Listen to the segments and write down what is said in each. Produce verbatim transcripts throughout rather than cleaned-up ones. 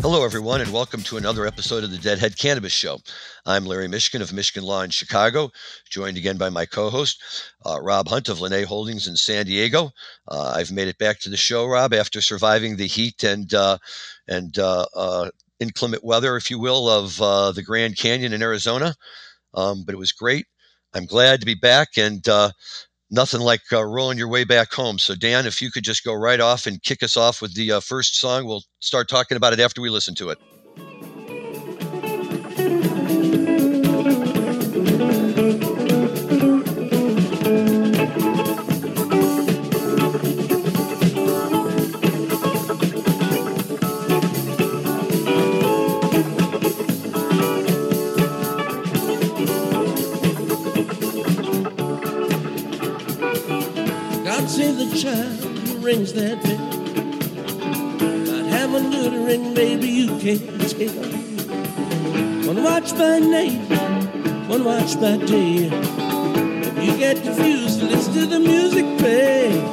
Hello, everyone, and welcome to another episode of the Deadhead Cannabis Show. I'm Larry Mishkin of Mishkin Law in Chicago, joined again by my co-host, uh, Rob Hunt of Linnae Holdings in San Diego. Uh, I've made it back to the show, Rob, after surviving the heat and uh, and uh, uh, inclement weather, if you will, of uh, the Grand Canyon in Arizona. Um, but it was great. I'm glad to be back, and uh, nothing like uh, rolling your way back home. So, Dan, if you could just go right off and kick us off with the uh, first song, we'll start talking about it after we listen to it. Save the child who rings that bell. Not having to the ring, baby, you can't tell. One watch by night, one watch by day. If you get confused, listen to the music play.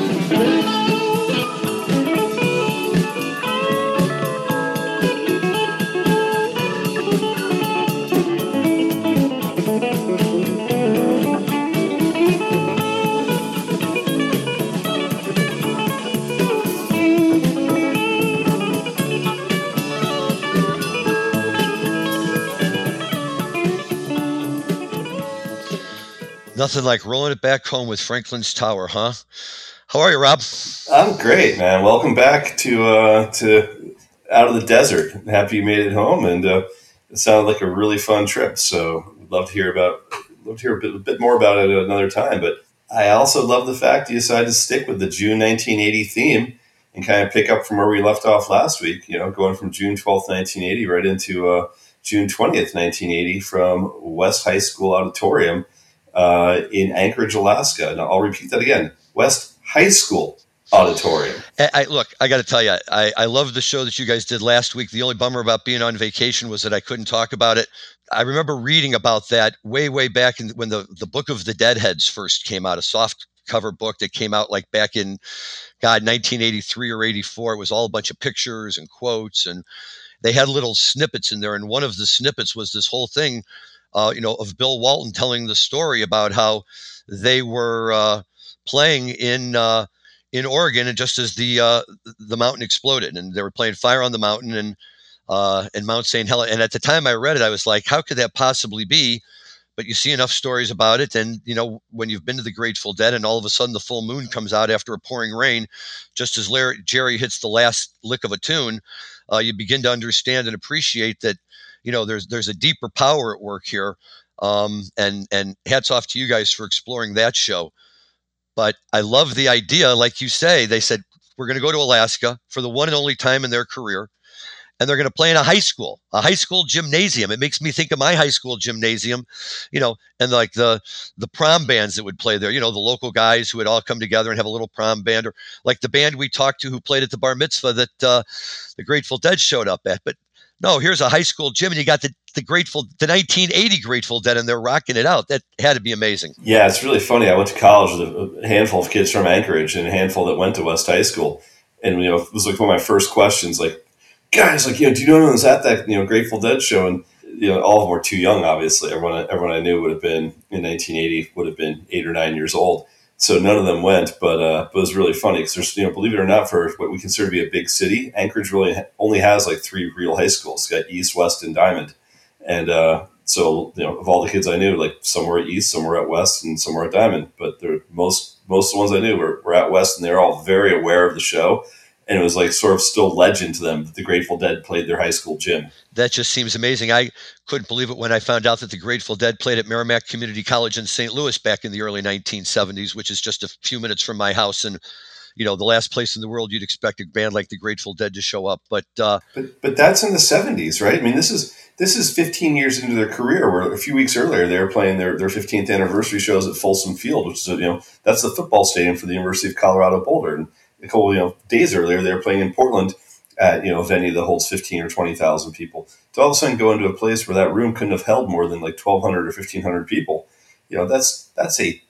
Nothing like rolling it back home with Franklin's Tower, huh? How are you, Rob? I'm great, man. Welcome back to uh, to out of the desert. Happy you made it home, and uh, it sounded like a really fun trip. So, would love to hear about, love to hear a bit, a bit more about it at another time. But I also love the fact you decided to stick with the June nineteen eighty theme and kind of pick up from where we left off last week. You know, going from June twelfth, nineteen eighty, right into uh, June twentieth, nineteen eighty, from West High School Auditorium. Uh, in Anchorage, Alaska. Now, I'll repeat that again. West High School Auditorium. I, I, look, I got to tell you, I, I love the show that you guys did last week. The only bummer about being on vacation was that I couldn't talk about it. I remember reading about that way, way back in, when the, the Book of the Deadheads first came out, a soft cover book that came out like back in, God, nineteen eighty-three or eighty-four. It was all a bunch of pictures and quotes, and they had little snippets in there. And one of the snippets was this whole thing Uh, you know, of Bill Walton telling the story about how they were uh, playing in uh, in Oregon, and just as the uh, the mountain exploded, and they were playing Fire on the Mountain and uh, and Mount Saint Helens. And at the time I read it, I was like, how could that possibly be? But you see enough stories about it, and you know, when you've been to the Grateful Dead, and all of a sudden the full moon comes out after a pouring rain, just as Larry, Jerry hits the last lick of a tune, uh, you begin to understand and appreciate that. You know, there's there's a deeper power at work here, um, and and hats off to you guys for exploring that show. But I love the idea, like you say, they said we're going to go to Alaska for the one and only time in their career, and they're going to play in a high school, a high school gymnasium. It makes me think of my high school gymnasium, you know, and like the the prom bands that would play there. You know, the local guys who would all come together and have a little prom band, or like the band we talked to who played at the bar mitzvah that uh, the Grateful Dead showed up at, but. No, here's a high school gym, and you got the, the Grateful, the nineteen eighty Grateful Dead, and they're rocking it out. That had to be amazing. Yeah, it's really funny. I went to college with a handful of kids from Anchorage and a handful that went to West High School. And, you know, it was like one of my first questions, like, guys, like, you know, do you know anyone was at that, you know, Grateful Dead show? And, you know, all of them were too young, obviously. Everyone, everyone I knew would have been, in nineteen eighty, would have been eight or nine years old. So none of them went, but, uh, but it was really funny because there's, you know, believe it or not, for what we consider to be a big city, Anchorage really ha- only has like three real high schools. It's got East, West, and Diamond. And uh, so, you know, of all the kids I knew, like some were at East, some were at West, and some were at Diamond. But they're, most most of the ones I knew were, were at West, and they were all very aware of the show. And it was like sort of still legend to them that the Grateful Dead played their high school gym. That just seems amazing. I couldn't believe it when I found out that the Grateful Dead played at Merrimack Community College in Saint Louis back in the early nineteen seventies, which is just a few minutes from my house. And, you know, the last place in the world you'd expect a band like the Grateful Dead to show up. But uh, but, but that's in the seventies, right? I mean, this is this is fifteen years into their career, where a few weeks earlier they were playing their, their fifteenth anniversary shows at Folsom Field, which is, you know, that's the football stadium for the University of Colorado Boulder. And a couple, you know, days earlier, they were playing in Portland at, you know, a venue that holds fifteen or twenty thousand people. To all of a sudden go into a place where that room couldn't have held more than like twelve hundred or fifteen hundred people, you know, that's that's a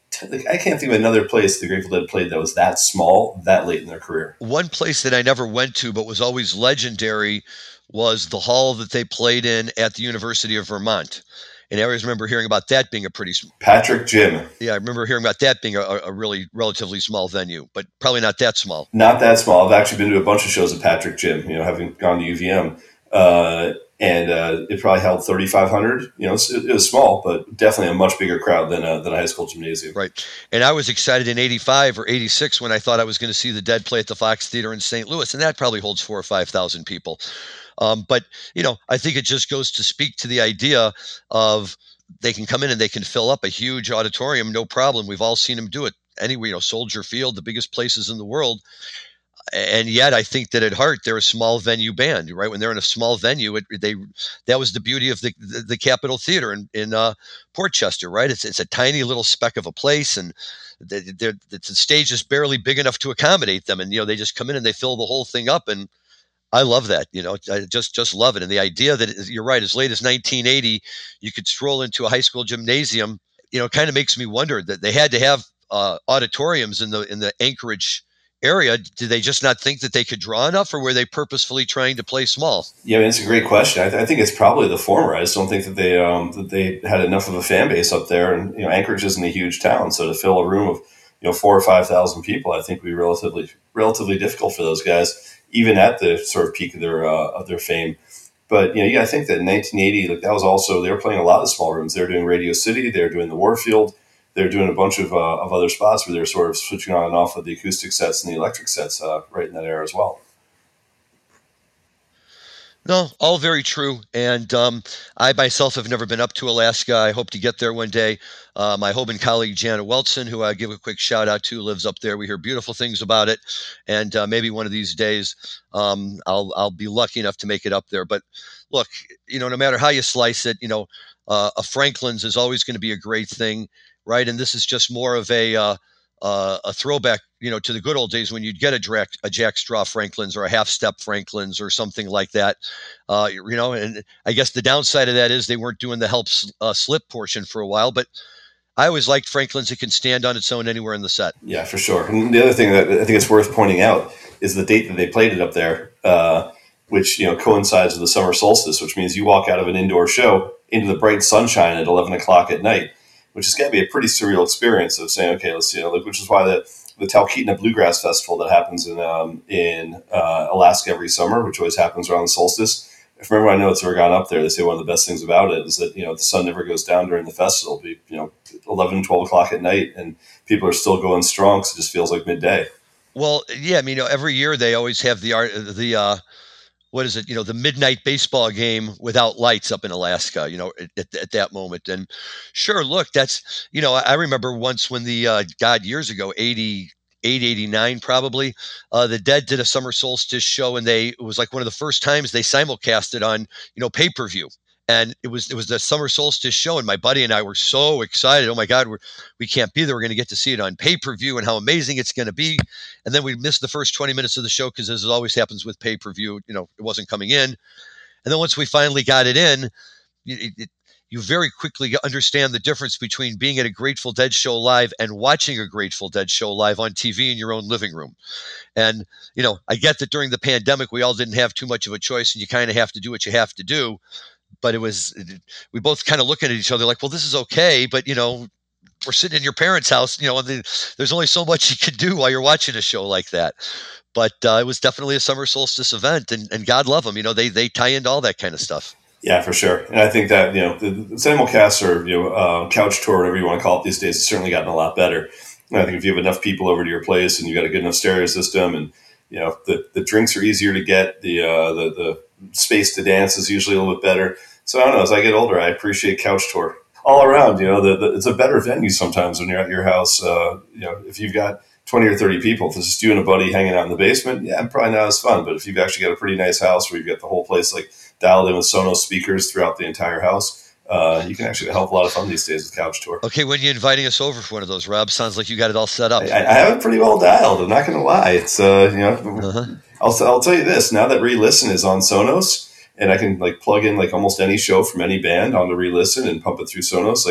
like, I can't think of another place the Grateful Dead played that was that small that late in their career. One place that I never went to but was always legendary was the hall that they played in at the University of Vermont. And I always remember hearing about that being a pretty Patrick Gym. Yeah, I remember hearing about that being a, a really relatively small venue, but probably not that small. Not that small. I've actually been to a bunch of shows at Patrick Gym, you know, having gone to U V M. Uh, and uh, it probably held thirty-five hundred. You know, it, it was small, but definitely a much bigger crowd than a, than a high school gymnasium. Right. And I was excited in eighty-five or eighty-six when I thought I was going to see the Dead play at the Fox Theater in Saint Louis, and that probably holds four or five thousand people. Um, but, you know, I think it just goes to speak to the idea of they can come in and they can fill up a huge auditorium, no problem. We've all seen them do it anyway, you know, Soldier Field, the biggest places in the world. And yet I think that at heart, they're a small venue band, right? When they're in a small venue, it, they that was the beauty of the the, the Capitol Theater in, in uh, Port Chester, right? It's it's a tiny little speck of a place, and the, the, the stage is barely big enough to accommodate them. And, you know, they just come in and they fill the whole thing up. And I love that, you know, I just, just love it. And the idea that you're right, as late as nineteen eighty, you could stroll into a high school gymnasium, you know, kind of makes me wonder that they had to have uh, auditoriums in the, in the Anchorage area. Did they just not think that they could draw enough, or were they purposefully trying to play small? Yeah, I mean, it's a great question. I, th- I think it's probably the former. I just don't think that they, um, that they had enough of a fan base up there. And, you know, Anchorage isn't a huge town. So to fill a room of, you know, four or five thousand people, I think would be relatively, relatively difficult for those guys, even at the sort of peak of their uh, of their fame. But, you know, you got to think that in nineteen eighty, like that was also, they were playing a lot of small rooms. They were doing Radio City, they were doing the Warfield, they were doing a bunch of uh, of other spots where they were sort of switching on and off of the acoustic sets and the electric sets uh, right in that era as well. No, all very true. And um, I myself have never been up to Alaska. I hope to get there one day. Uh, my Hoban colleague, Janet Weltson, who I give a quick shout out to, lives up there. We hear beautiful things about it. And uh, maybe one of these days um, I'll I'll be lucky enough to make it up there. But look, you know, no matter how you slice it, you know, uh, a Franklin's is always going to be a great thing, right? And this is just more of a uh, uh, a throwback, you know, to the good old days when you'd get a, Jack, a Jack Straw Franklin's or a half step Franklin's or something like that. Uh, you know, and I guess the downside of that is they weren't doing the help uh, slip portion for a while, but I always liked Franklin's. It can stand on its own anywhere in the set. Yeah, for sure. And the other thing that I think it's worth pointing out is the date that they played it up there, uh, which, you know, coincides with the summer solstice, which means you walk out of an indoor show into the bright sunshine at eleven o'clock at night, which is going to be a pretty surreal experience of saying, okay, let's, you know, like, which is why the, the Talkeetna Bluegrass Festival that happens in um, in uh, Alaska every summer, which always happens around the solstice. If everyone I know that's ever gone up there, they say one of the best things about it is that, you know, the sun never goes down during the festival. It'll be, you know, eleven, twelve o'clock at night, and people are still going strong because it just feels like midday. Well, yeah, I mean, you know, every year they always have the art, the, uh, what is it, you know, the midnight baseball game without lights up in Alaska, you know, at, at that moment. And sure, look, that's, you know, I remember once when the, uh, God, years ago, eighty-eight, eighty-nine probably, uh, the Dead did a summer solstice show, and they, it was like one of the first times they simulcasted on, you know, pay-per-view. And it was it was the summer solstice show, and my buddy and I were so excited. Oh my God, we're, we can't be there. We're going to get to see it on pay-per-view, and how amazing it's going to be. And then we missed the first twenty minutes of the show because, as it always happens with pay-per-view, you know, it wasn't coming in. And then once we finally got it in, it, it, you very quickly understand the difference between being at a Grateful Dead show live and watching a Grateful Dead show live on T V in your own living room. And, you know, I get that during the pandemic, we all didn't have too much of a choice, and you kind of have to do what you have to do. But it was, we both kind of looking at each other like, well, this is okay, but, you know, we're sitting in your parents' house, you know, and the, there's only so much you can do while you're watching a show like that. But uh, it was definitely a summer solstice event, and, and God love them, you know, they they tie into all that kind of stuff. Yeah, for sure. And I think that, you know, the, the simulcast or, you know, uh, couch tour, whatever you want to call it these days, has certainly gotten a lot better. And I think if you have enough people over to your place and you got a good enough stereo system, and, you know, the, the drinks are easier to get, the, uh, the, the space to dance is usually a little bit better. So I don't know, as I get older, I appreciate couch tour all around. You know, the, the, it's a better venue sometimes when you're at your house. Uh, you know, if you've got twenty or thirty people, if it's just you and a buddy hanging out in the basement, yeah, probably not as fun. But if you've actually got a pretty nice house where you've got the whole place like dialed in with Sonos speakers throughout the entire house, uh, you can actually have a lot of fun these days with couch tour. Okay, when you're inviting us over for one of those, Rob, sounds like you got it all set up. I, I have it pretty well dialed. I'm not going to lie. It's uh, you know, uh-huh. I'll I'll tell you this. Now that Re-Listen is on Sonos, and I can like plug in like almost any show from any band onto Re-Listen and pump it through Sonos, like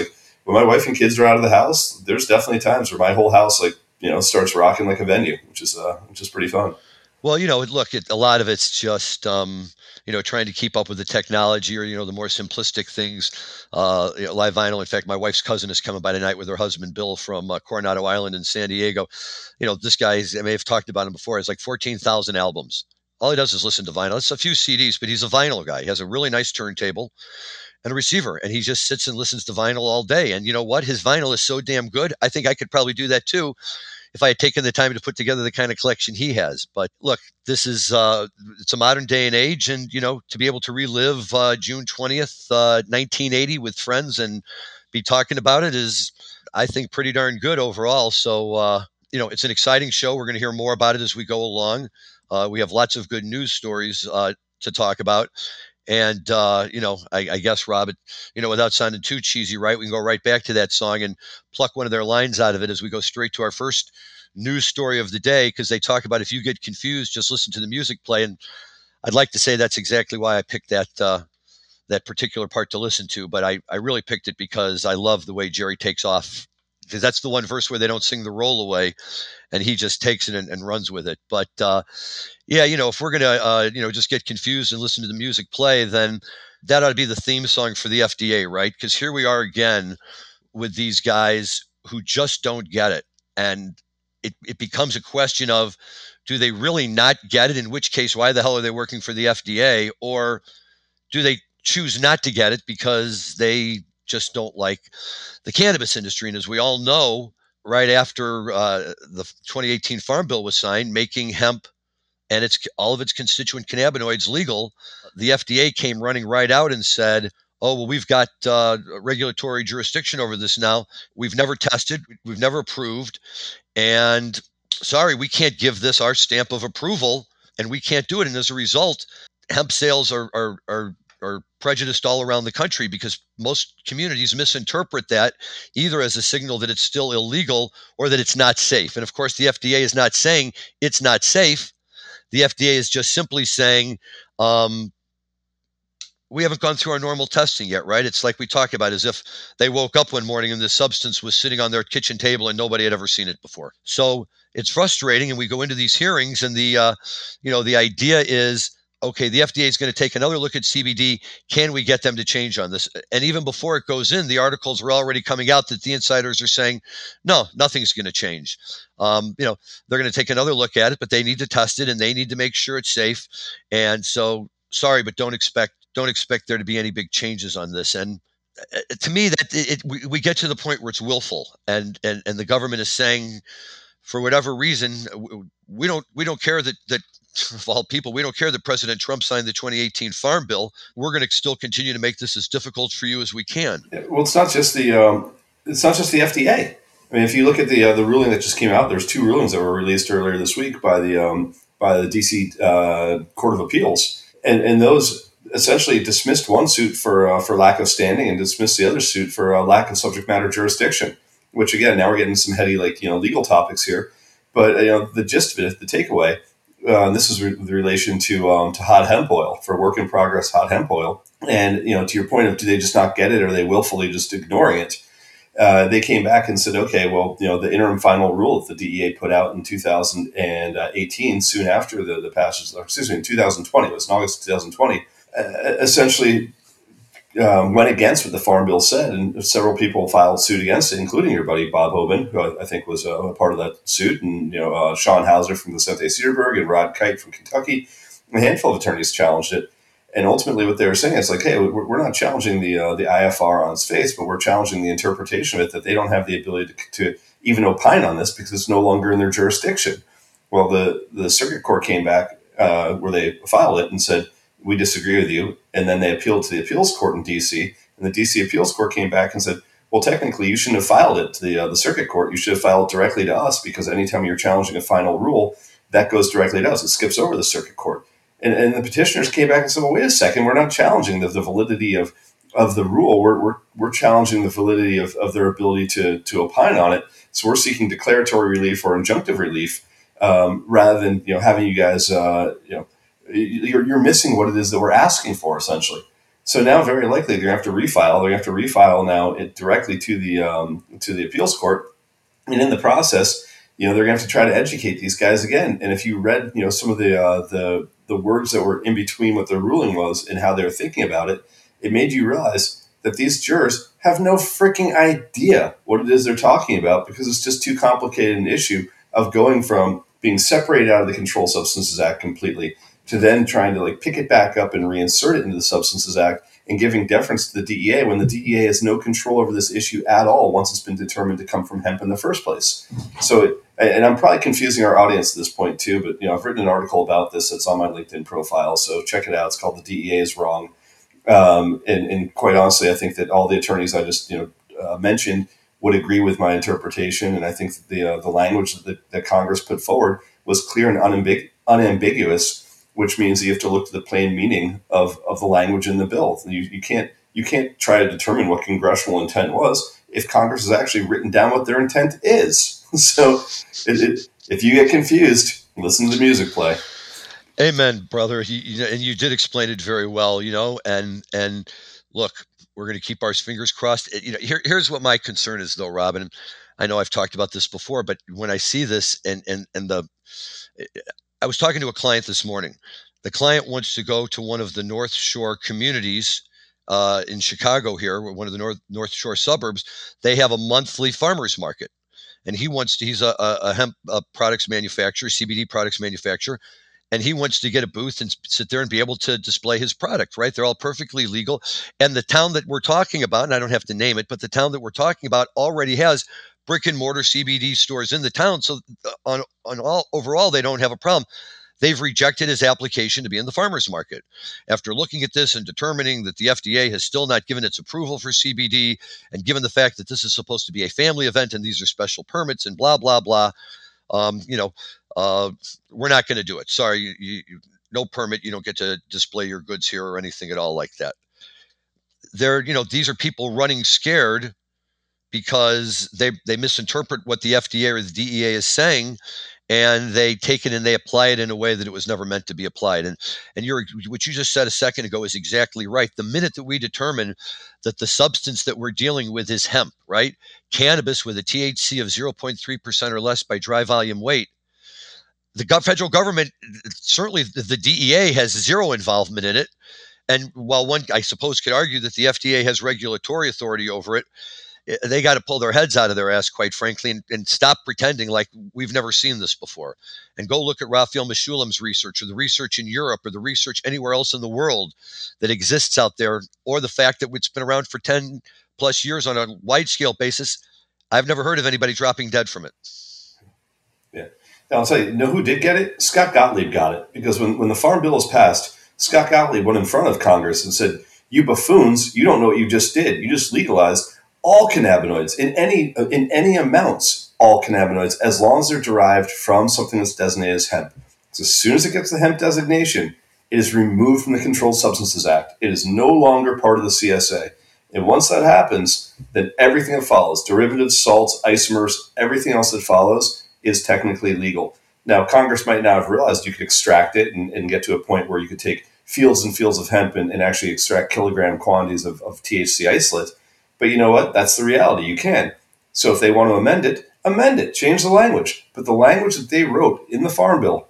when my wife and kids are out of the house, there's definitely times where my whole house, like, you know, starts rocking like a venue, which is, uh, which is pretty fun. Well, you know, look, it, a lot of it's just, um, you know, trying to keep up with the technology or, you know, the more simplistic things. Uh, you know, live vinyl. In fact, my wife's cousin is coming by tonight with her husband, Bill, from uh, Coronado Island in San Diego. You know, this guy's, I may have talked about him before, has like fourteen thousand albums. All he does is listen to vinyl. It's a few C Ds, but he's a vinyl guy. He has a really nice turntable and a receiver, and he just sits and listens to vinyl all day. And you know what? His vinyl is so damn good. I think I could probably do that too if I had taken the time to put together the kind of collection he has. But look, this is, uh, it's a modern day and age. And, you know, to be able to relive uh, June twentieth, uh, nineteen eighty with friends and be talking about it is, I think, pretty darn good overall. So, uh, you know, it's an exciting show. We're going to hear more about it as we go along. Uh, we have lots of good news stories uh, to talk about. And, uh, you know, I, I guess, Rob, it, you know, without sounding too cheesy, right, we can go right back to that song and pluck one of their lines out of it as we go straight to our first news story of the day, because they talk about if you get confused, just listen to the music play. And I'd like to say that's exactly why I picked that uh, that particular part to listen to. But I, I really picked it because I love the way Jerry takes off, because that's the one verse where they don't sing the roll away, and he just takes it and, and runs with it. But, uh, yeah, you know, if we're going to, uh, you know, just get confused and listen to the music play, then that ought to be the theme song for the F D A, right? Because here we are again with these guys who just don't get it. And it, it becomes a question of, do they really not get it? In which case, why the hell are they working for the F D A? Or do they choose not to get it because they just don't like the cannabis industry? And as we all know, right after uh, the twenty eighteen Farm Bill was signed, making hemp and it's all of its constituent cannabinoids legal, the F D A came running right out and said, oh, well, we've got uh, regulatory jurisdiction over this now. We've never tested, we've never approved, and sorry, we can't give this our stamp of approval, and we can't do it. And as a result, hemp sales are are are, are prejudiced all around the country because most communities misinterpret that either as a signal that it's still illegal or that it's not safe. And of course, the F D A is not saying it's not safe. The F D A is just simply saying, um, we haven't gone through our normal testing yet, right? It's like we talk about as if they woke up one morning and this substance was sitting on their kitchen table and nobody had ever seen it before. So it's frustrating. And we go into these hearings and the, uh, you know, the idea is, okay, the F D A is going to take another look at C B D. Can we get them to change on this? And even before it goes in, the articles are already coming out that the insiders are saying, no, nothing's going to change. Um, you know, they're going to take another look at it, but they need to test it and they need to make sure it's safe. And so, sorry, but don't expect don't expect there to be any big changes on this. And uh, to me, that it, it we, we get to the point where it's willful, and and and the government is saying, for whatever reason, we don't we don't care that that. Of all people, we don't care that President Trump signed the twenty eighteen Farm Bill. We're going to still continue to make this as difficult for you as we can. Yeah, well, it's not just the um, it's not just the F D A. I mean, if you look at the uh, the ruling that just came out, there's two rulings that were released earlier this week by the um, by the D C uh, Court of Appeals, and and those essentially dismissed one suit for uh, for lack of standing and dismissed the other suit for uh, lack of subject matter jurisdiction. Which again, now we're getting some heady like you know legal topics here, but uh, you know the gist of it, the takeaway. Uh, this is re- with relation to um, to hot hemp oil, for work in progress hot hemp oil. And, you know, to your point of, do they just not get it, or are they willfully just ignoring it? Uh, they came back and said, okay, well, you know, the interim final rule that the D E A put out in two thousand eighteen, soon after the, the passage, or excuse me, in two thousand twenty, it was in August twenty twenty, uh, essentially um, went against what the Farm Bill said. And several people filed suit against it, including your buddy Bob Hoban, who I, I think was a, a part of that suit, and, you know, uh, Sean Hauser from Vicente Cedarburg and Rod Kite from Kentucky. A handful of attorneys challenged it. And ultimately what they were saying is like, hey, we're, we're not challenging the uh, the I F R on its face, but we're challenging the interpretation of it, that they don't have the ability to, to even opine on this because it's no longer in their jurisdiction. Well, the, the circuit court came back uh, where they filed it and said, we disagree with you. And then they appealed to the appeals court in D C, and the D C appeals court came back and said, well, technically you shouldn't have filed it to the, uh, the circuit court. You should have filed it directly to us, because anytime you're challenging a final rule, that goes directly to us. It skips over the circuit court. And, and the petitioners came back and said, well, wait a second, we're not challenging the, the validity of, of the rule. We're, we're, we're challenging the validity of, of their ability to, to opine on it. So we're seeking declaratory relief or injunctive relief, um, rather than, you know, having you guys, uh, you know, you're, you're missing what it is that we're asking for, essentially. So now, very likely, they're going to have to refile. They're going to have to refile now it directly to the um, to the appeals court, and in the process, you know, they're going to have to try to educate these guys again. And if you read, you know, some of the uh, the the words that were in between what the ruling was and how they were thinking about it, it made you realize that these jurors have no freaking idea what it is they're talking about, because it's just too complicated an issue of going from being separated out of the Controlled Substances Act completely to then trying to like pick it back up and reinsert it into the Substances Act and giving deference to the D E A when the D E A has no control over this issue at all once it's been determined to come from hemp in the first place. So, it, and I'm probably confusing our audience at this point too, but you know, I've written an article about this that's on my LinkedIn profile, so check it out. It's called "The D E A is Wrong," um, and, and quite honestly, I think that all the attorneys I just you know uh, mentioned would agree with my interpretation, and I think that the uh, the language that, that Congress put forward was clear and unambig- unambiguous. Which means you have to look to the plain meaning of, of the language in the bill. You, you can't you can't try to determine what congressional intent was if Congress has actually written down what their intent is. So it, it, if you get confused, listen to the music play. Amen, brother. You, you, and you did explain it very well, you know, and and look, we're going to keep our fingers crossed. It, you know, here, here's what my concern is, though, Robin. I know I've talked about this before, but when I see this and and and the I was talking to a client this morning. The client wants to go to one of the North Shore communities uh, in Chicago here, one of the North North Shore suburbs. They have a monthly farmers market, and he wants to. He's a, a hemp a products manufacturer, C B D products manufacturer, and he wants to get a booth and sit there and be able to display his product. Right? They're all perfectly legal. And the town that we're talking about, and I don't have to name it, but the town that we're talking about already has brick and mortar C B D stores in the town. So on, on all overall, they don't have a problem. They've rejected his application to be in the farmer's market. After looking at this and determining that the F D A has still not given its approval for C B D, and given the fact that this is supposed to be a family event and these are special permits and blah, blah, blah, um, you know, uh, we're not going to do it. Sorry, you, you, no permit. You don't get to display your goods here or anything at all like that. They're, you know, these are people running scared because they they misinterpret what the F D A or the D E A is saying, and they take it and they apply it in a way that it was never meant to be applied. And and you're, what you just said a second ago is exactly right. The minute that we determine that the substance that we're dealing with is hemp, right? Cannabis with a T H C of zero point three percent or less by dry volume weight, the federal government, certainly the D E A, has zero involvement in it. And while one, I suppose, could argue that the F D A has regulatory authority over it, they got to pull their heads out of their ass, quite frankly, and, and stop pretending like we've never seen this before. And go look at Raphael Mechoulam's research, or the research in Europe, or the research anywhere else in the world that exists out there, or the fact that it's been around for ten plus years on a wide scale basis. I've never heard of anybody dropping dead from it. Yeah. Now, I'll tell you, you know who did get it? Scott Gottlieb got it. Because when, when the Farm Bill was passed, Scott Gottlieb went in front of Congress and said, "You buffoons, you don't know what you just did. You just legalized all cannabinoids in any in any amounts, all cannabinoids, as long as they're derived from something that's designated as hemp." So as soon as it gets the hemp designation, it is removed from the Controlled Substances Act. It is no longer part of the C S A. And once that happens, then everything that follows, derivatives, salts, isomers, everything else that follows is technically legal. Now, Congress might now have realized you could extract it and, and get to a point where you could take fields and fields of hemp and, and actually extract kilogram quantities of, of T H C isolate. But you know what? That's the reality. You can. So if they want to amend it, amend it, change the language. But the language that they wrote in the Farm Bill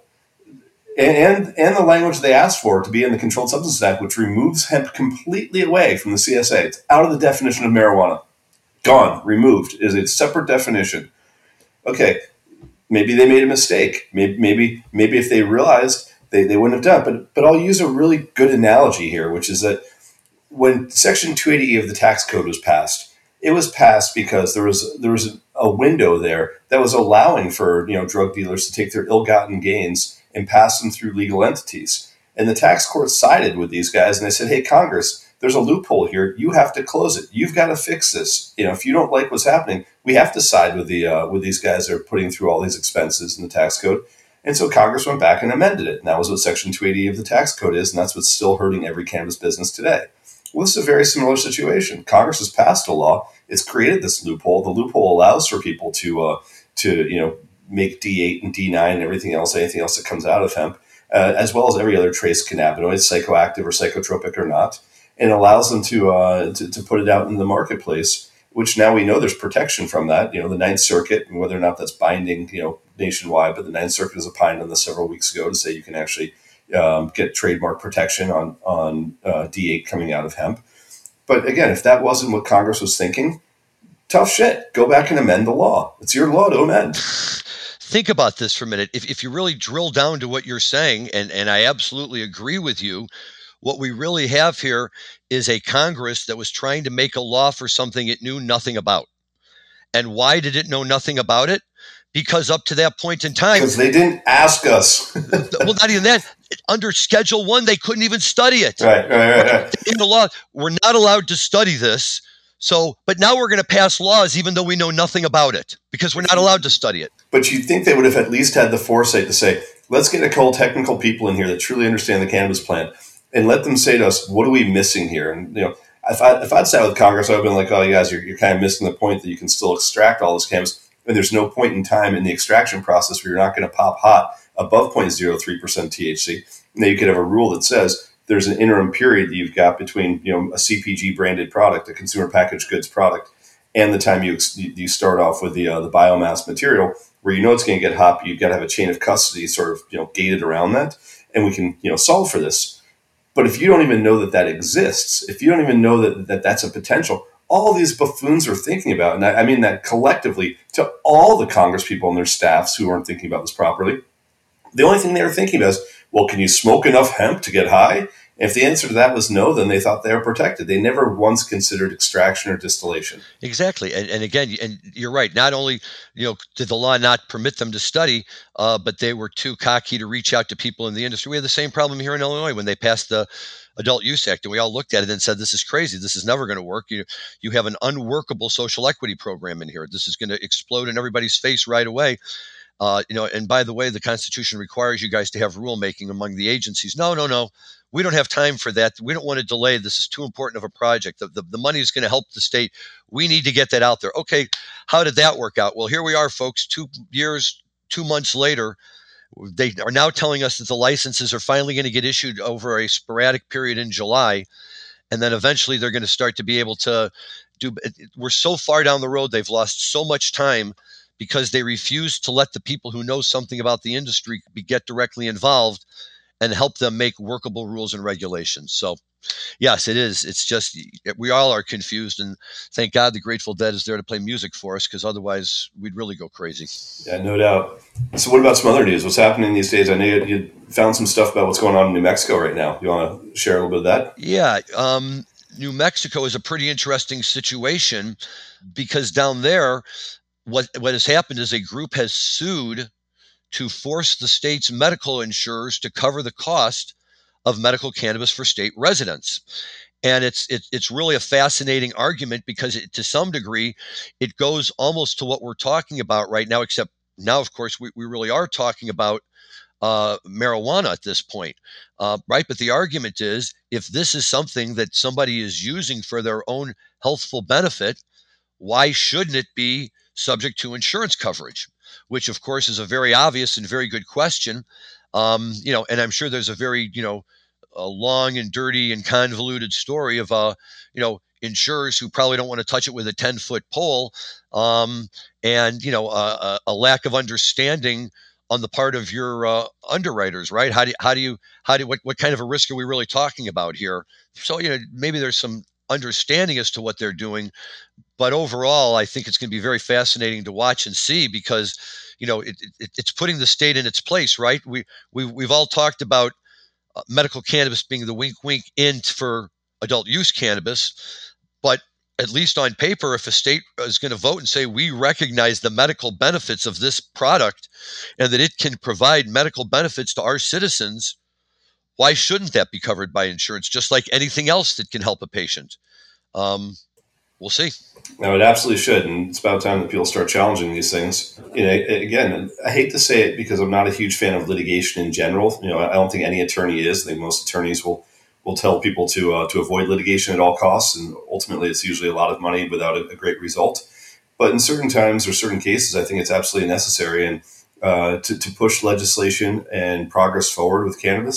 and, and the language they asked for to be in the Controlled Substances Act, which removes hemp completely away from the C S A. It's out of the definition of marijuana. Gone, removed. It is a separate definition. Okay, maybe they made a mistake. Maybe maybe, maybe if they realized, they, they wouldn't have done it. But, but I'll use a really good analogy here, which is that when Section two eighty of the tax code was passed, it was passed because there was there was a window there that was allowing for, you know, drug dealers to take their ill-gotten gains and pass them through legal entities. And the tax court sided with these guys and they said, "Hey, Congress, there's a loophole here. You have to close it. You've got to fix this. You know, if you don't like what's happening, we have to side with the uh, with these guys that are putting through all these expenses in the tax code." And so Congress went back and amended it. And that was what Section two eighty of the tax code is, and that's what's still hurting every cannabis business today. Well, this is a very similar situation. Congress has passed a law. It's created this loophole. The loophole allows for people to, uh, to you know, make D eight and D nine and everything else, anything else that comes out of hemp, uh, as well as every other trace cannabinoid, psychoactive or psychotropic or not. and allows them to, uh, to to put it out in the marketplace, which now we know there's protection from that. You know, the Ninth Circuit, and whether or not that's binding, you know, nationwide, but the Ninth Circuit has opined on this several weeks ago to say you can actually um, get trademark protection on, on uh, D eight coming out of hemp. But again, if that wasn't what Congress was thinking, tough shit. Go back and amend the law. It's your law to amend. Think about this for a minute. If if you really drill down to what you're saying, and, and I absolutely agree with you, what we really have here is a Congress that was trying to make a law for something it knew nothing about. And why did it know nothing about it? Because up to that point in time, because they didn't ask us. Well, not even that. Under Schedule One, they couldn't even study it. Right, right, right, right. In the law, we're not allowed to study this. So, but now we're going to pass laws, even though we know nothing about it, because we're not allowed to study it. But you'd think they would have at least had the foresight to say, let's get a couple technical people in here that truly understand the cannabis plant, and let them say to us, what are we missing here? And you know, if I if I'd sat with Congress, I'd have been like, oh, you guys, you're, you're kind of missing the point that you can still extract all this cannabis. And there's no point in time in the extraction process where you're not going to pop hot above zero point zero three percent T H C. And then you could have a rule that says there's an interim period that you've got between, you know, a C P G branded product, a consumer packaged goods product, and the time you you start off with the uh, the biomass material, where you know it's going to get hot, but you've got to have a chain of custody sort of, you know, gated around that, and we can, you know, solve for this. But if you don't even know that that exists, if you don't even know that, that that's a potential, all these buffoons are thinking about, and I, I mean that collectively to all the Congress people and their staffs who aren't thinking about this properly, the only thing they were thinking about is, well, can you smoke enough hemp to get high? And if the answer to that was no, then they thought they were protected. They never once considered extraction or distillation. Exactly. And, and again, and you're right. Not only, you know, did the law not permit them to study, uh, but they were too cocky to reach out to people in the industry. We had the same problem here in Illinois when they passed the Adult Use Act, and we all looked at it and said, this is crazy. This is never going to work. You, you have an unworkable social equity program in here. This is going to explode in everybody's face right away. Uh, you know, and by the way, the Constitution requires you guys to have rulemaking among the agencies. No, no, no. We don't have time for that. We don't want to delay. This is too important of a project. The, the, the money is going to help the state. We need to get that out there. Okay, how did that work out? Well, here we are, folks, two years, two months later. They are now telling us that the licenses are finally going to get issued over a sporadic period in July. And then eventually they're going to start to be able to do. We're so far down the road, they've lost so much time because they refuse to let the people who know something about the industry be, get directly involved and help them make workable rules and regulations. So, yes, it is. It's just, we all are confused. And thank God the Grateful Dead is there to play music for us, because otherwise we'd really go crazy. Yeah, no doubt. So what about some other news? What's happening these days? I know you, you found some stuff about what's going on in New Mexico right now. You want to share a little bit of that? Yeah. Um, New Mexico is a pretty interesting situation, because down there, what what has happened is a group has sued to force the state's medical insurers to cover the cost of medical cannabis for state residents. And it's it, it's really a fascinating argument, because it, to some degree, it goes almost to what we're talking about right now, except now, of course, we, we really are talking about uh, marijuana at this point, uh, right? But the argument is, if this is something that somebody is using for their own healthful benefit, why shouldn't it be subject to insurance coverage? Which, of course, is a very obvious and very good question. Um, you know, and I'm sure there's a very, you know, a long and dirty and convoluted story of, uh, you know, insurers who probably don't want to touch it with a ten foot pole, um, and, you know, a, a lack of understanding on the part of your uh, underwriters, right? How do you, how do you, how do, what, what kind of a risk are we really talking about here? So, you know, maybe there's some understanding as to what they're doing. But overall, I think it's going to be very fascinating to watch and see, because, you know, it, it, it's putting the state in its place, right? We, we, we've all talked about uh, medical cannabis being the wink, wink in for adult use cannabis. But at least on paper, if a state is going to vote and say, we recognize the medical benefits of this product and that it can provide medical benefits to our citizens, why shouldn't that be covered by insurance, just like anything else that can help a patient? Um, we'll see. No, it absolutely should. And it's about time that people start challenging these things. You know, again, I hate to say it because I'm not a huge fan of litigation in general. You know, I don't think any attorney is. I think most attorneys will will tell people to uh, to avoid litigation at all costs. And ultimately, it's usually a lot of money without a, a great result. But in certain times or certain cases, I think it's absolutely necessary. And uh, to, to push legislation and progress forward with cannabis,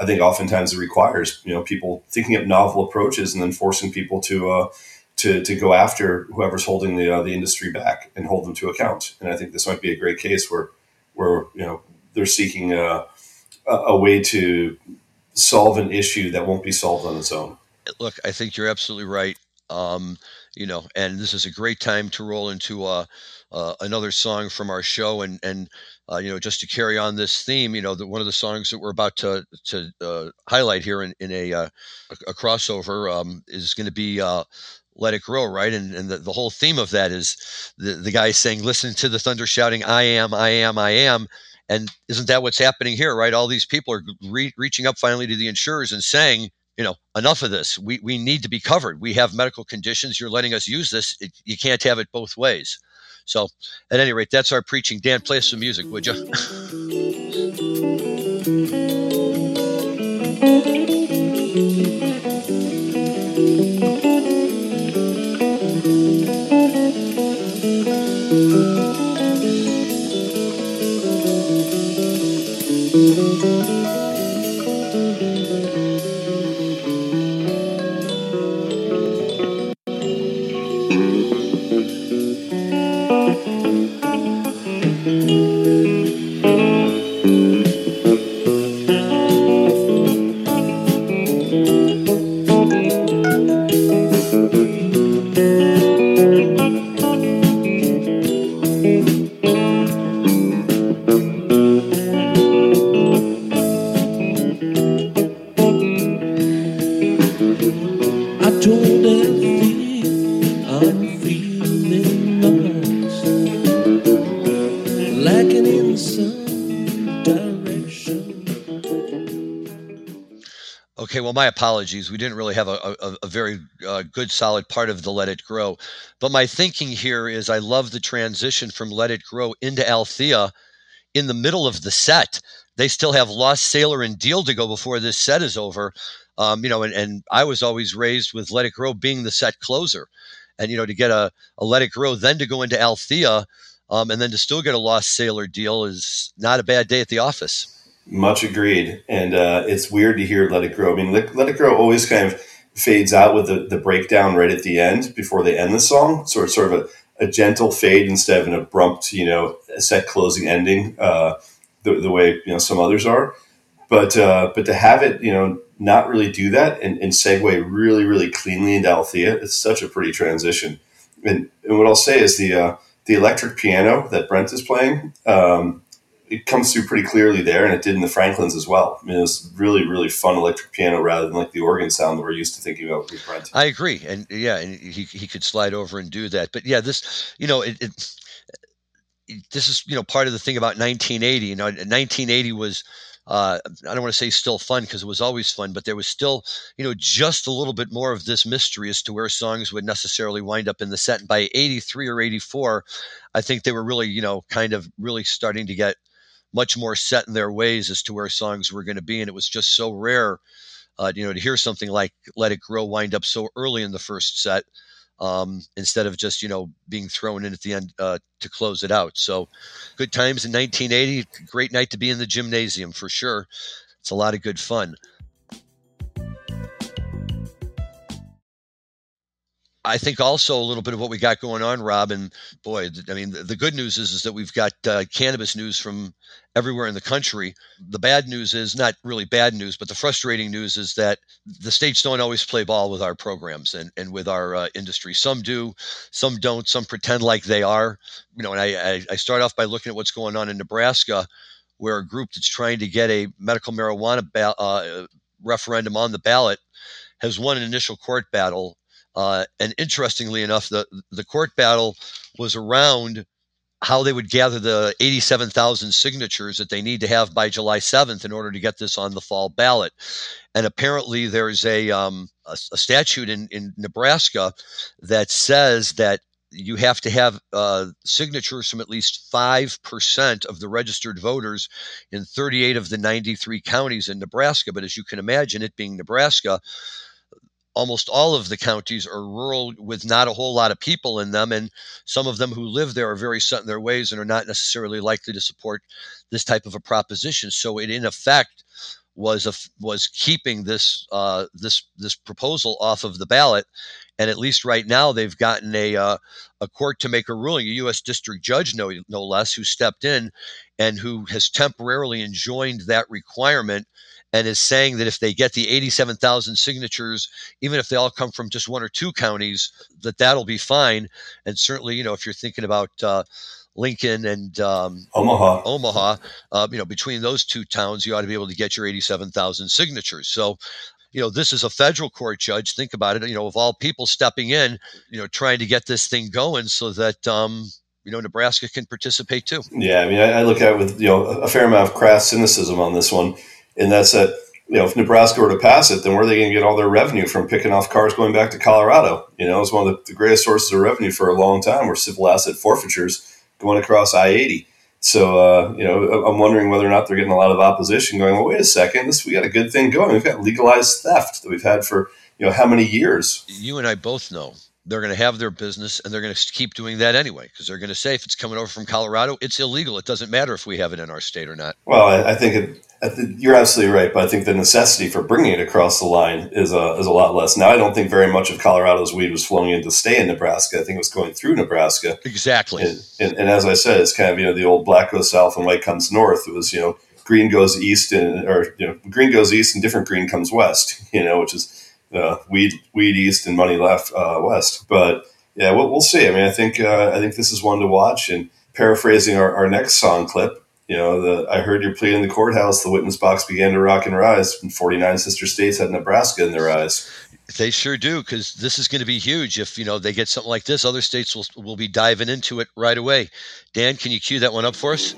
I think oftentimes it requires, you know, people thinking up novel approaches and then forcing people to uh, to to go after whoever's holding the uh, the industry back and hold them to account. And I think this might be a great case where where you know they're seeking a, a way to solve an issue that won't be solved on its own. Look, I think you're absolutely right. Um, you know, and this is a great time to roll into uh, uh, another song from our show, and and uh, you know, just to carry on this theme, you know, the, one of the songs that we're about to to uh, highlight here in in a uh, a, a crossover um, is going to be uh, "Let It Grow," right? And and the, the whole theme of that is the the guy saying, "Listen to the thunder shouting, I am, I am, I am." And isn't that what's happening here, right? All these people are re- reaching up finally to the insurers and saying, you know, enough of this. We we need to be covered. We have medical conditions. You're letting us use this. It, you can't have it both ways. So, at any rate, that's our preaching. Dan, play us some music, would you? Okay, well, my apologies. We didn't really have a, a, a very uh, good, solid part of the Let It Grow. But my thinking here is I love the transition from Let It Grow into Althea in the middle of the set. They still have Lost Sailor and Deal to go before this set is over. Um, you know, and, and I was always raised with Let It Grow being the set closer. And, you know, to get a, a Let It Grow, then to go into Althea, um, and then to still get a Lost Sailor Deal is not a bad day at the office. Much agreed. And uh, it's weird to hear Let It Grow. I mean, Let, Let It Grow always kind of fades out with the, the breakdown right at the end before they end the song. So it's sort of a, a gentle fade instead of an abrupt, you know, set closing ending, uh, the, the way, you know, some others are. But uh, but to have it, you know, not really do that and, and segue really, really cleanly into Althea, it's such a pretty transition. And, and what I'll say is the uh, the electric piano that Brent is playing, um, it comes through pretty clearly there, and it did in the Franklins as well. I mean, it was really, really fun electric piano rather than like the organ sound that we're used to thinking about with Brent. I agree, and yeah, and he he could slide over and do that. But yeah, this, you know, it, it this is, you know, part of the thing about nineteen eighty. You know, nineteen eighty was, uh, I don't want to say still fun because it was always fun, but there was still, you know, just a little bit more of this mystery as to where songs would necessarily wind up in the set. And by eighty-three or eighty-four, I think they were really, you know, kind of really starting to get much more set in their ways as to where songs were going to be. And it was just so rare, uh, you know, to hear something like Let It Grow wind up so early in the first set, um, instead of just, you know, being thrown in at the end uh, to close it out. So good times in nineteen eighty, great night to be in the gymnasium for sure. It's a lot of good fun. I think also a little bit of what we got going on, Rob, and boy, I mean, the, the good news is, is that we've got uh, cannabis news from everywhere in the country. The bad news is not really bad news, but the frustrating news is that the states don't always play ball with our programs and, and with our uh, industry. Some do, some don't, some pretend like they are. You know, and I, I, I start off by looking at what's going on in Nebraska, where a group that's trying to get a medical marijuana ba- uh, referendum on the ballot has won an initial court battle. Uh, and interestingly enough, the, the court battle was around how they would gather the eighty-seven thousand signatures that they need to have by July seventh in order to get this on the fall ballot. And apparently there's a, um, a, a statute in, in Nebraska that says that you have to have uh, signatures from at least five percent of the registered voters in thirty-eight of the ninety-three counties in Nebraska. But as you can imagine, it being Nebraska, almost all of the counties are rural with not a whole lot of people in them. And some of them who live there are very set in their ways and are not necessarily likely to support this type of a proposition. So it, in effect, was a, was keeping this uh, this this proposal off of the ballot. And at least right now, they've gotten a uh, a court to make a ruling, a U S district judge, no no less, who stepped in and who has temporarily enjoined that requirement, and is saying that if they get the eighty-seven thousand signatures, even if they all come from just one or two counties, that that'll be fine. And certainly, you know, if you're thinking about uh, Lincoln and um, Omaha, Omaha, uh, you know, between those two towns, you ought to be able to get your eighty-seven thousand signatures. So, you know, this is a federal court judge. Think about it, you know, of all people stepping in, you know, trying to get this thing going so that, um, you know, Nebraska can participate too. Yeah, I mean, I, I look at it with, you know, a fair amount of crass cynicism on this one. And that's that, you know, if Nebraska were to pass it, then where are they going to get all their revenue from picking off cars going back to Colorado? You know, it's one of the, the greatest sources of revenue for a long time were civil asset forfeitures going across I eighty. So, uh, you know, I'm wondering whether or not they're getting a lot of opposition going, well, wait a second, this, we got a good thing going. We've got legalized theft that we've had for, you know, how many years? You and I both know they're going to have their business, and they're going to keep doing that anyway, because they're going to say if it's coming over from Colorado, it's illegal. It doesn't matter if we have it in our state or not. Well, I, I think it, I th- you're absolutely right, but I think the necessity for bringing it across the line is a, is a lot less. Now, I don't think very much of Colorado's weed was flowing in to stay in Nebraska. I think it was going through Nebraska. Exactly. And, and, and as I said, it's kind of, you know, the old black goes south and white comes north. It was, you know, green goes east and, or, you know, green goes east and different green comes west, you know, which is uh, weed, weed east and money left uh, west. But yeah, we'll, we'll see. I mean, I think, uh, I think this is one to watch. And paraphrasing our, our next song clip, you know, the, I heard your plea in the courthouse, the witness box began to rock and rise, and forty-nine sister states had Nebraska in their eyes. They sure do, because this is going to be huge. If, you know, they get something like this, other states will will be diving into it right away. Dan, can you cue that one up for us?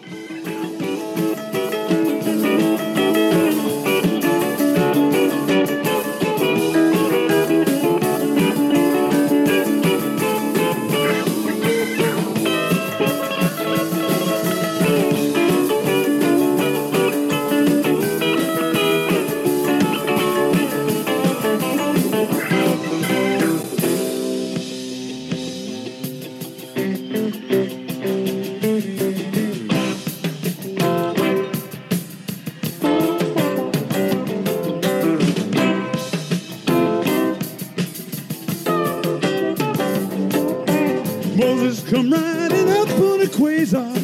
Moses come riding up on a quasar.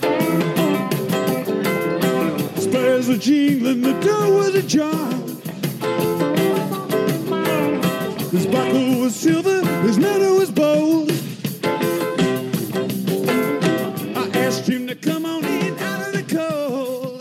Spurs were jingling, the door was ajar. His buckle was silver, his manner was bold. I asked him to come on in out of the cold.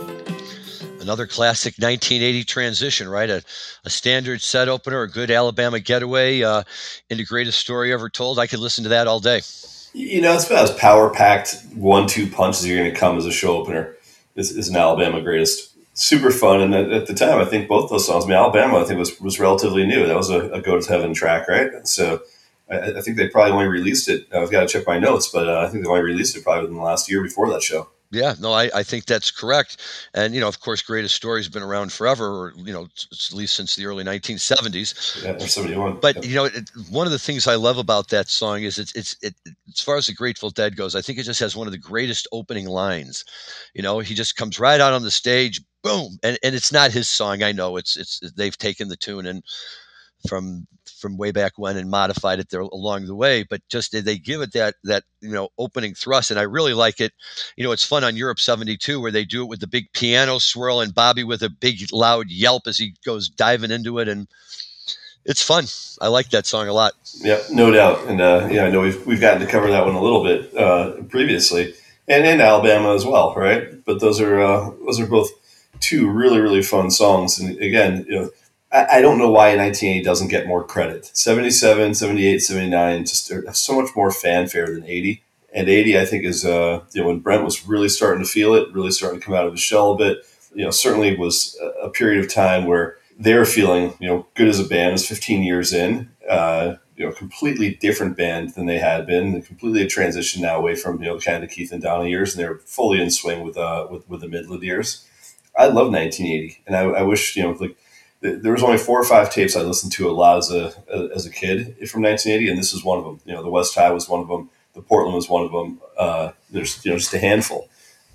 Another classic nineteen eighty transition, right? A, a standard set opener, a good Alabama getaway uh, into greatest story ever told. I could listen to that all day. You know, it's about as power-packed one two punch as you're going to come as a show opener. Is, is an Alabama greatest. Super fun. And at, at the time, I think both those songs, I mean, Alabama, I think, was, was relatively new. That was a, a Go to Heaven track, right? So I, I think they probably only released it. I've got to check my notes, but uh, I think they only released it probably within the last year before that show. Yeah, no, I, I think that's correct. And, you know, of course, Greatest Story's been around forever, or, you know, at least since the early nineteen seventies. Yeah, or seventy-one. But, yeah. you know, it, one of the things I love about that song is it's, it's, it, as far as the Grateful Dead goes, I think it just has one of the greatest opening lines. You know, he just comes right out on the stage, boom. And and it's not his song. I know it's, it's, they've taken the tune and from, from way back when and modified it there along the way, but just they give it that, that, you know, opening thrust. And I really like it. You know, it's fun on Europe seventy-two where they do it with the big piano swirl and Bobby with a big loud yelp as he goes diving into it. And it's fun. I like that song a lot. Yeah, no doubt. And, uh, yeah, I know we've, we've gotten to cover that one a little bit uh, previously and in Alabama as well. Right. But those are, uh, those are both two really, really fun songs. And again, you know, I don't know why nineteen eighty doesn't get more credit. seventy-seven, seventy-eight, seventy-nine, just so much more fanfare than eighty. And eighty, I think, is uh, you know, when Brent was really starting to feel it, really starting to come out of his shell a bit. You know, certainly was a period of time where they were feeling, you know, good as a band. It was fifteen years in, uh, you know, completely different band than they had been. Completely a transition now away from, you know, kind of the Keith and Donna years, and they're fully in swing with uh with, with the Midland years. I love nineteen eighty, and I, I wish, you know, like. There was only four or five tapes I listened to a lot as a as a kid from nineteen eighty, and this is one of them. You know, the West High was one of them. The Portland was one of them. Uh, there's, you know, just a handful.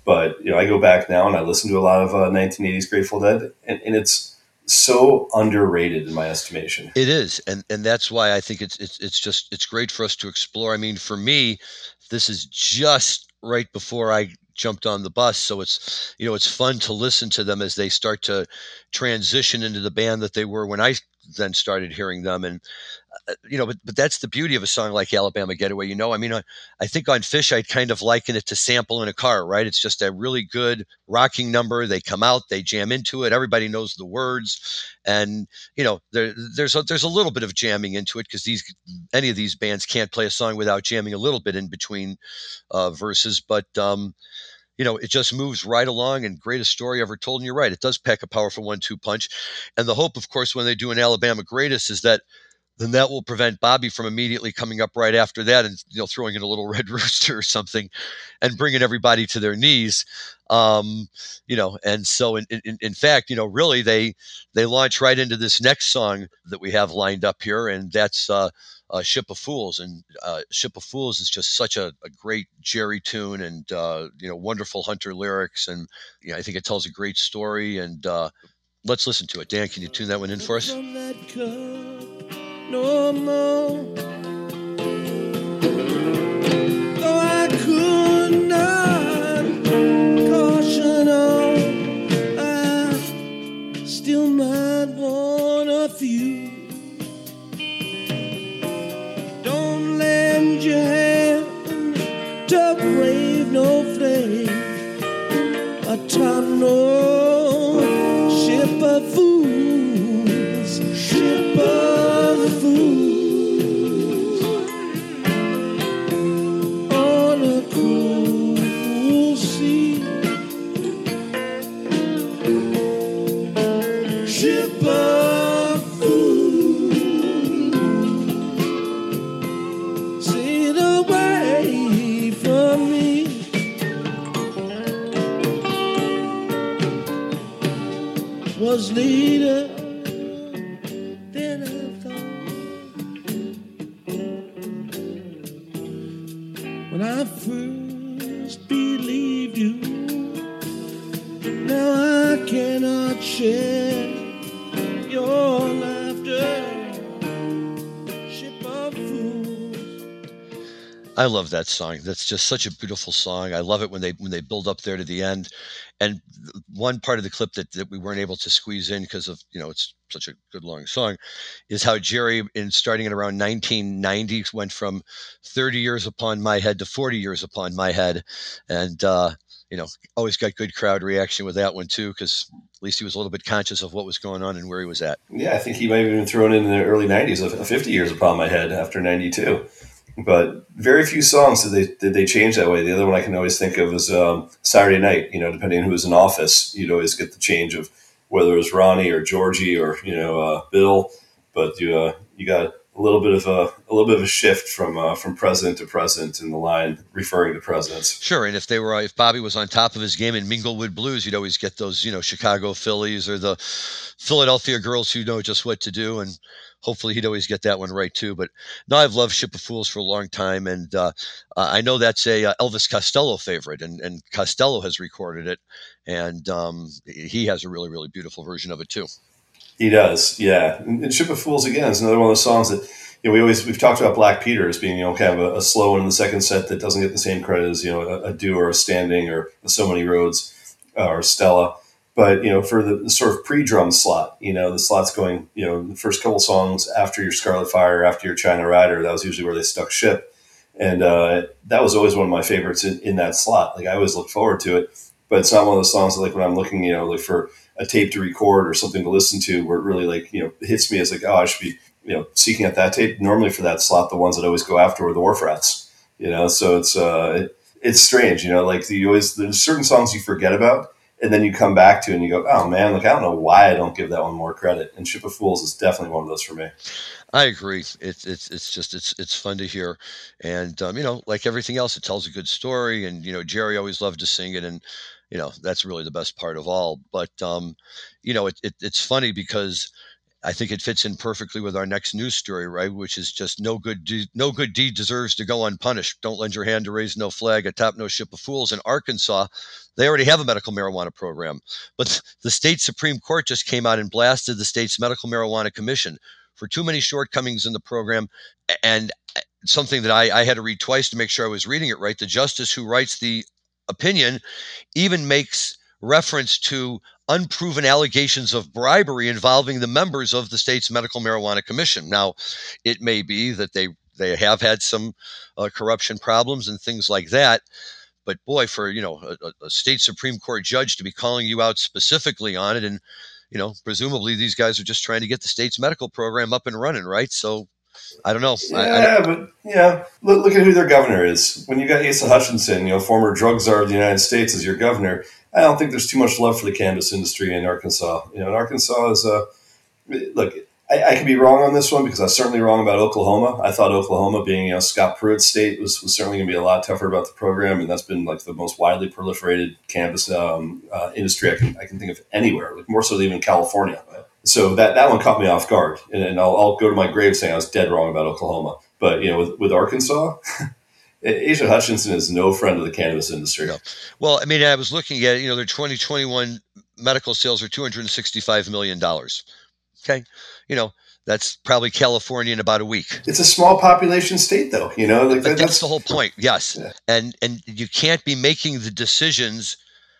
But you know, I go back now and I listen to a lot of uh, nineteen eighties Grateful Dead, and, and it's so underrated in my estimation. It is, and and that's why I think it's it's it's just it's great for us to explore. I mean, for me, this is just right before I jumped on the bus, so it's you know it's fun to listen to them as they start to transition into the band that they were when I then started hearing them, and uh, you know, but but that's the beauty of a song like Alabama Getaway. You know, I mean, I, I think on Fish I'd kind of liken it to Sample in a Car, right? It's just a really good rocking number. They come out, they jam into it. Everybody knows the words, and you know, there there's a, there's a little bit of jamming into it because these any of these bands can't play a song without jamming a little bit in between uh, verses, but um, you know, it just moves right along, and greatest story ever told. And you're right, it does pack a powerful one two punch. And the hope, of course, when they do an Alabama Greatest is that then that will prevent Bobby from immediately coming up right after that and you know throwing in a little Red Rooster or something and bringing everybody to their knees. Um, you know, and so in, in, in fact, you know, really they they launch right into this next song that we have lined up here, and that's uh, uh, Ship of Fools. And uh, Ship of Fools is just such a, a great Jerry tune, and uh, you know, wonderful Hunter lyrics, and you know, I think it tells a great story. And uh, let's listen to it. Dan, can you tune that one in for us? No more. Though I could not caution on, I still might want a few. Don't lend your hand to brave no flame, a time no ship of fools, ship of on a cruel sea, ship of fools, sail away from me. Was later than I thought when I first believed you. Now I cannot share your laughter, ship of fools. I love that song. That's just such a beautiful song. I love it when they when they build up there to the end. And one part of the clip that, that we weren't able to squeeze in because of, you know, it's such a good long song, is how Jerry, in starting in around nineteen ninety, went from thirty years upon my head to forty years upon my head. And, uh, you know, always got good crowd reaction with that one too, because at least he was a little bit conscious of what was going on and where he was at. Yeah, I think he might have even thrown in the early nineties, of fifty years upon my head after ninety-two. But very few songs did they did they change that way. The other one I can always think of is um, Saturday Night. You know, depending on who was in office, you'd always get the change of whether it was Ronnie or Georgie or you know uh, Bill. But you uh, you got a little bit of a a little bit of a shift from uh, from president to president in the line referring to presidents. Sure, and if they were if Bobby was on top of his game in Minglewood Blues, you'd always get those you know Chicago Phillies or the Philadelphia girls who know just what to do, and hopefully he'd always get that one right too. But no, I've loved Ship of Fools for a long time, and uh, I know that's a uh, Elvis Costello favorite, and, and Costello has recorded it, and um, he has a really, really beautiful version of it too. He does, yeah. And, and Ship of Fools again is another one of those songs that you know we always we've talked about Black Peter as being you know kind of a, a slow one in the second set that doesn't get the same credit as you know a, a Do or a Standing or a So Many Roads uh, or Stella. But, you know, for the, the sort of pre-drum slot, you know, the slot's going, you know, the first couple songs after your Scarlet Fire, after your China Rider, that was usually where they stuck Ship. And uh, that was always one of my favorites in, in that slot. Like, I always look forward to it. But it's not one of those songs that, like, when I'm looking, you know, like for a tape to record or something to listen to where it really, like, you know, hits me as like, oh, I should be, you know, seeking out that tape. Normally for that slot, the ones that always go after are the Wharf Rats, you know. So it's, uh, it, it's strange, you know, like you always, there's certain songs you forget about. And then you come back to it and you go, oh, man, like, I don't know why I don't give that one more credit. And Ship of Fools is definitely one of those for me. I agree. It's it's it's just it's it's fun to hear, and um, you know, like everything else, it tells a good story. And you know, Jerry always loved to sing it, and you know, that's really the best part of all. But um, you know, it, it it's funny because I think it fits in perfectly with our next news story, right? Which is just no good, de- no good deed deserves to go unpunished. Don't lend your hand to raise no flag atop no ship of fools. In Arkansas, they already have a medical marijuana program, but the state Supreme Court just came out and blasted the state's Medical Marijuana Commission for too many shortcomings in the program. And something that I, I had to read twice to make sure I was reading it right. The justice who writes the opinion even makes reference to unproven allegations of bribery involving the members of the state's Medical Marijuana Commission. Now, it may be that they they have had some uh, corruption problems and things like that, but boy, for you know a, a state Supreme Court judge to be calling you out specifically on it, and you know presumably these guys are just trying to get the state's medical program up and running, right? So I don't know. Yeah, I, I, but yeah, look, look at who their governor is. When you got Asa Hutchinson, you know, former drug czar of the United States, as your governor, I don't think there's too much love for the cannabis industry in Arkansas. You know, and Arkansas is a uh, look. I, I could be wrong on this one because I was certainly wrong about Oklahoma. I thought Oklahoma, being you know Scott Pruitt's state, was, was certainly going to be a lot tougher about the program, and that's been like the most widely proliferated cannabis um, uh, industry I can I can think of anywhere, like more so than even California. So that, that one caught me off guard, and, and I'll, I'll go to my grave saying I was dead wrong about Oklahoma. But you know, with, with Arkansas, Asa Hutchinson is no friend of the cannabis industry. No. Well, I mean, I was looking at you know their twenty twenty-one medical sales are two hundred sixty-five million dollars. Okay, you know that's probably California in about a week. It's a small population state, though. You know, like but that, that's, that's the whole point. Yes, yeah. and and you can't be making the decisions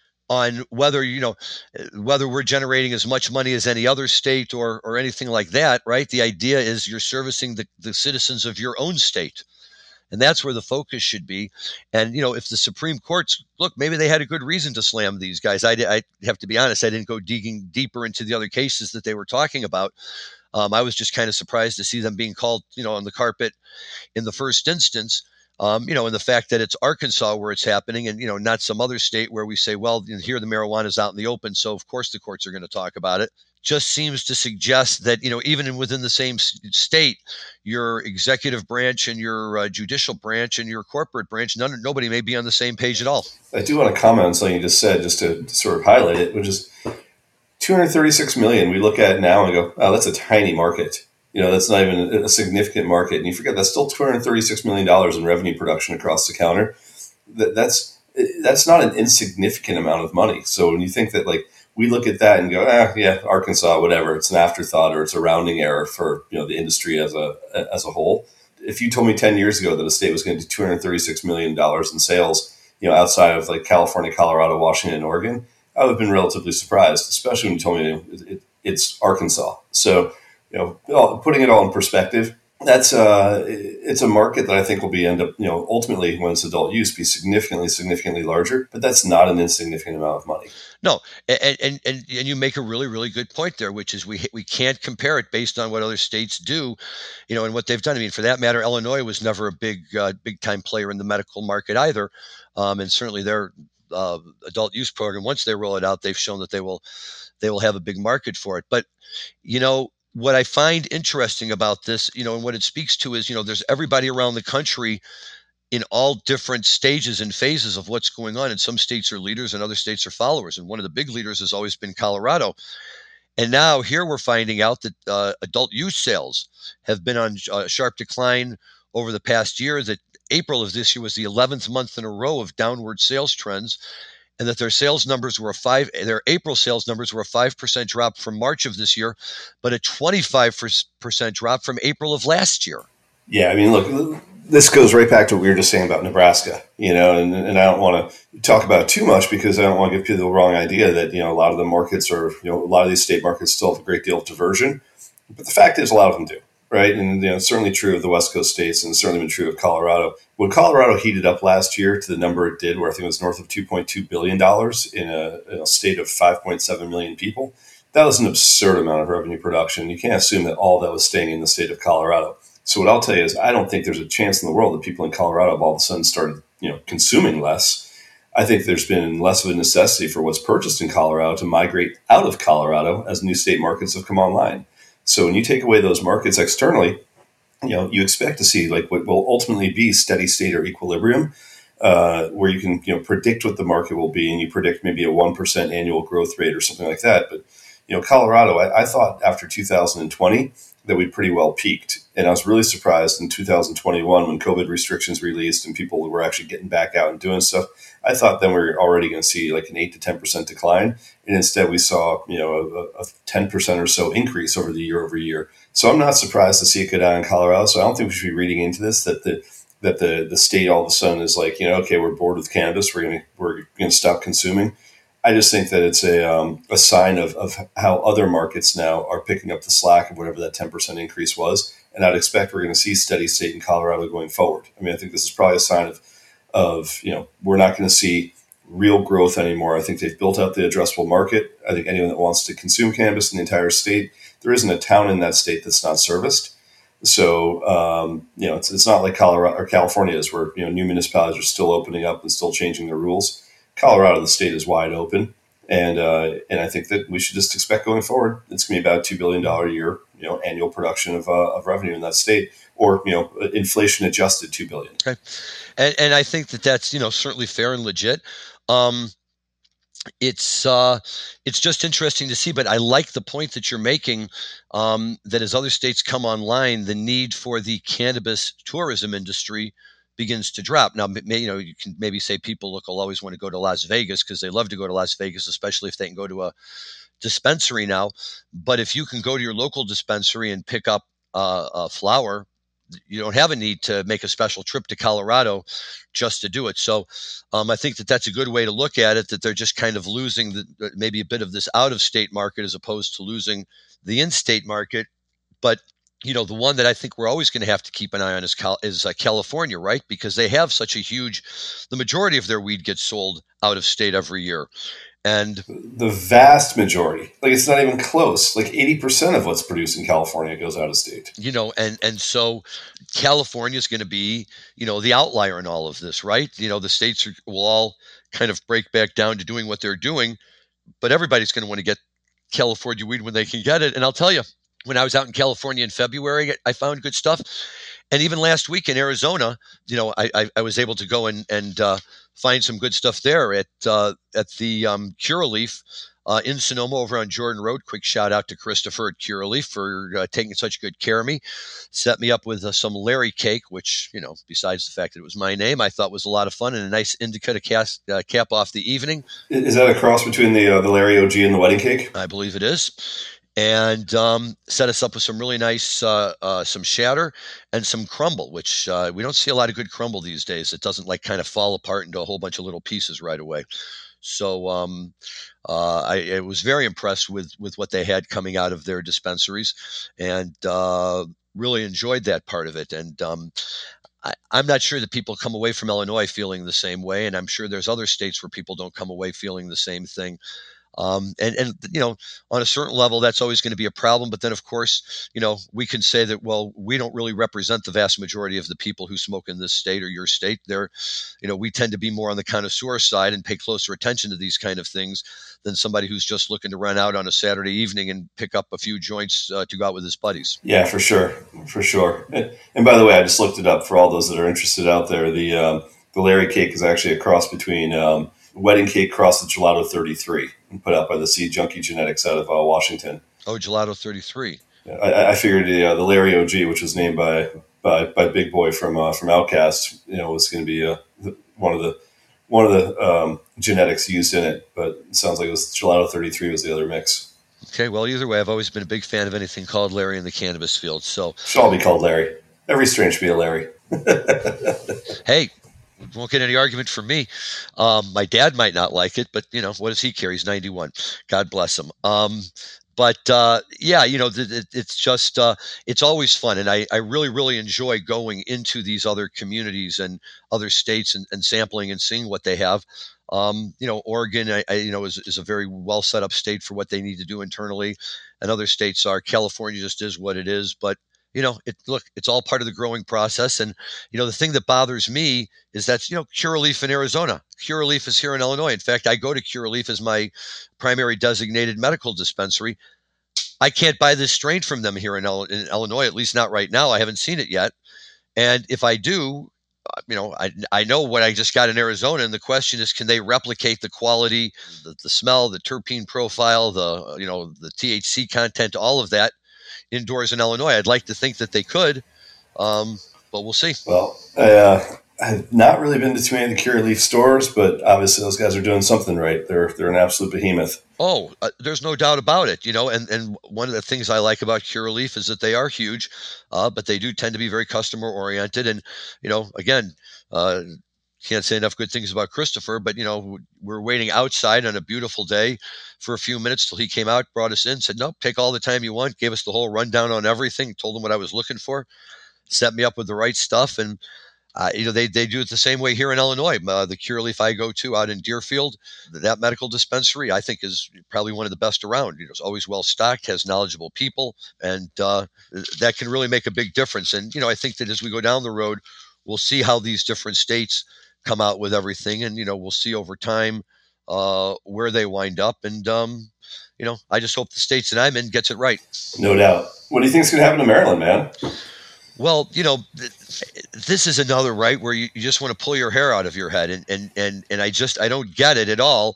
on whether, you know, whether we're generating as much money as any other state or or anything like that, right? The idea is you're servicing the, the citizens of your own state. And that's where the focus should be. And, you know, if the Supreme Court's, look, maybe they had a good reason to slam these guys. I, I have to be honest, I didn't go digging deeper into the other cases that they were talking about. Um, I was just kind of surprised to see them being called, you know, on the carpet in the first instance. Um, you know, and the fact that it's Arkansas where it's happening and, you know, not some other state where we say, well, you know, here the marijuana is out in the open. So, of course, the courts are going to talk about it. Just seems to suggest that, you know, even within the same state, your executive branch and your uh, judicial branch and your corporate branch, none, nobody may be on the same page at all. I do want to comment on something you just said, just to sort of highlight it, which is two hundred thirty-six million. We look at it now and go, oh, that's a tiny market. You know, that's not even a significant market. And you forget that's still two hundred thirty-six million dollars in revenue production across the counter. That, that's that's not an insignificant amount of money. So when you think that, like, we look at that and go, ah, yeah, Arkansas, whatever, it's an afterthought or it's a rounding error for, you know, the industry as a as a whole. If you told me ten years ago that a state was going to do two hundred thirty-six million dollars in sales, you know, outside of like California, Colorado, Washington, and Oregon, I would have been relatively surprised, especially when you told me it, it, it's Arkansas. So, you know, putting it all in perspective, that's uh, it's a market that I think will be end up, you know, ultimately when it's adult use, be significantly, significantly larger. But that's not an insignificant amount of money. No, and and and, and you make a really, really good point there, which is we we can't compare it based on what other states do, you know, and what they've done. I mean, for that matter, Illinois was never a big, uh, big time player in the medical market either, um, and certainly their uh, adult use program, once they roll it out, they've shown that they will they will have a big market for it. But you know. What I find interesting about this, you know, and what it speaks to is, you know, there's everybody around the country in all different stages and phases of what's going on. And some states are leaders and other states are followers. And one of the big leaders has always been Colorado. And now here we're finding out that uh, adult use sales have been on a sharp decline over the past year, that April of this year was the eleventh month in a row of downward sales trends. And that their sales numbers were a five, their April sales numbers were a five percent drop from March of this year, but a twenty-five percent drop from April of last year. Yeah, I mean, look, this goes right back to what we were just saying about Nebraska, you know, and, and I don't want to talk about it too much because I don't want to give people the wrong idea that, you know, a lot of the markets are, you know, a lot of these state markets still have a great deal of diversion. But the fact is a lot of them do. Right. And, you know, it's certainly true of the West Coast states and certainly been true of Colorado. When Colorado heated up last year to the number it did, where I think it was north of two point two billion dollars in a, in a state of five point seven million people, that was an absurd amount of revenue production. You can't assume that all that was staying in the state of Colorado. So what I'll tell you is I don't think there's a chance in the world that people in Colorado have all of a sudden started, you know, consuming less. I think there's been less of a necessity for what's purchased in Colorado to migrate out of Colorado as new state markets have come online. So when you take away those markets externally, you know, you expect to see like what will ultimately be steady state or equilibrium, uh, where you can, you know, predict what the market will be, and you predict maybe a one percent annual growth rate or something like that. But you know, Colorado, I, I thought after two thousand twenty that we pretty well peaked. And I was really surprised in two thousand twenty-one when COVID restrictions released and people were actually getting back out and doing stuff. I thought then we were already going to see like an eight to ten percent decline. And instead we saw, you know, a, a ten percent or so increase over the year over year. So I'm not surprised to see it go down in Colorado. So I don't think we should be reading into this that the that the, the state all of a sudden is like, you know, okay, we're bored with cannabis. We're going to we're going to stop consuming. I just think that it's a um, a sign of, of how other markets now are picking up the slack of whatever that ten percent increase was. And I'd expect we're going to see steady state in Colorado going forward. I mean, I think this is probably a sign of, of you know, we're not going to see real growth anymore. I think they've built out the addressable market. I think anyone that wants to consume cannabis in the entire state, there isn't a town in that state that's not serviced. So, um, you know, it's, it's not like Colorado or California is where, you know, new municipalities are still opening up and still changing their rules. Colorado, the state is wide open. And, uh, and I think that we should just expect going forward, it's going to be about two billion dollars a year, you know, annual production of, uh, of revenue in that state, or, you know, inflation adjusted two billion dollars. Okay. And, and I think that that's, you know, certainly fair and legit. Um, It's uh, it's just interesting to see, but I like the point that you're making, um, that as other states come online, the need for the cannabis tourism industry begins to drop. Now, may, you know, you can maybe say people look will always want to go to Las Vegas because they love to go to Las Vegas, especially if they can go to a dispensary now. But if you can go to your local dispensary and pick up uh, a flower, you don't have a need to make a special trip to Colorado just to do it. So um, I think that that's a good way to look at it, that they're just kind of losing the, maybe a bit of this out-of-state market as opposed to losing the in-state market. But, you know, the one that I think we're always going to have to keep an eye on is, Cal- is uh, California, right? Because they have such a huge, the majority of their weed gets sold out of state every year. And the vast majority, like it's not even close, like eighty percent of what's produced in California goes out of state. You know, and, and so California is going to be, you know, the outlier in all of this, right? You know, the states are, will all kind of break back down to doing what they're doing, but everybody's going to want to get California weed when they can get it. And I'll tell you, when I was out in California in February, I found good stuff. And even last week in Arizona, you know, I, I, I was able to go and, and uh, find some good stuff there at uh, at the um, Curaleaf uh, in Sonoma over on Jordan Road. Quick shout out to Christopher at Curaleaf for uh, taking such good care of me. Set me up with uh, some Larry cake, which, you know, besides the fact that it was my name, I thought was a lot of fun and a nice indica to cast, uh, cap off the evening. Is that a cross between the uh, the Larry O G and the wedding cake? I believe it is. And um, set us up with some really nice, uh, uh, some shatter and some crumble, which uh, we don't see a lot of good crumble these days. It doesn't like kind of fall apart into a whole bunch of little pieces right away. So um, uh, I, I was very impressed with, with what they had coming out of their dispensaries, and uh, really enjoyed that part of it. And um, I, I'm not sure that people come away from Illinois feeling the same way, and I'm sure there's other states where people don't come away feeling the same thing. Um, and, and, you know, on a certain level, that's always going to be a problem. But then, of course, you know, we can say that, well, we don't really represent the vast majority of the people who smoke in this state or your state. They're, you know, we tend to be more on the connoisseur side and pay closer attention to these kind of things than somebody who's just looking to run out on a Saturday evening and pick up a few joints uh, to go out with his buddies. Yeah, for sure. For sure. And, and by the way, I just looked it up for all those that are interested out there. The, um, the Larry cake is actually a cross between, um, wedding cake cross the Gelato thirty-three, put out by the Seed Junkie Genetics out of uh, Washington. Oh, Gelato thirty-three. I, I figured the, uh, the Larry O G, which was named by by, by Big Boy from uh, from Outkast, you know, was going to be uh, one of the one of the um, genetics used in it. But it sounds like it was Gelato thirty-three was the other mix. Okay, well, either way, I've always been a big fan of anything called Larry in the cannabis field. So should all be called Larry. Every strain should be a Larry. Hey. Won't get any argument from me. Um, my dad might not like it, but, you know, what does he care? He's ninety-one. God bless him. Um, but, uh, yeah, you know, th- th- it's just, uh, it's always fun. And I, I really, really enjoy going into these other communities and other states and, and sampling and seeing what they have. Um, you know, Oregon, I, I, you know, is, is a very well set up state for what they need to do internally. And other states are. California just is what it is. But, you know, it look, it's all part of the growing process. And, you know, the thing that bothers me is that, you know, Curaleaf in Arizona, Curaleaf is here in Illinois. In fact, I go to Curaleaf as my primary designated medical dispensary. I can't buy this strain from them here in, in Illinois, at least not right now. I haven't seen it yet. And if I do, you know, I I know what I just got in Arizona, and the question is, can they replicate the quality, the, the smell, the terpene profile, the you know, the T H C content, all of that indoors in Illinois? I'd like to think that they could, um, but we'll see. Well, I, uh, I've not really been to too many of the Curaleaf stores, but obviously those guys are doing something right. They're they're an absolute behemoth. Oh, uh, there's no doubt about it. You know, and, and one of the things I like about Curaleaf is that they are huge, uh, but they do tend to be very customer oriented. And, you know, again, uh, can't say enough good things about Christopher, but, you know, we're waiting outside on a beautiful day for a few minutes till he came out, brought us in, said, nope, take all the time you want, gave us the whole rundown on everything, told him what I was looking for, set me up with the right stuff. And, Uh, you know, they, they do it the same way here in Illinois. Uh, the Curaleaf I go to out in Deerfield, that medical dispensary, I think is probably one of the best around. You know, it's always well stocked, has knowledgeable people, and uh, that can really make a big difference. And, you know, I think that as we go down the road, we'll see how these different states come out with everything. And, you know, we'll see over time uh, where they wind up. And, um, you know, I just hope the states that I'm in gets it right. No doubt. What do you think is going to happen to Maryland, man? Well, you know, th- this is another, right, where you, you just want to pull your hair out of your head. And, and, and, and I just, I don't get it at all,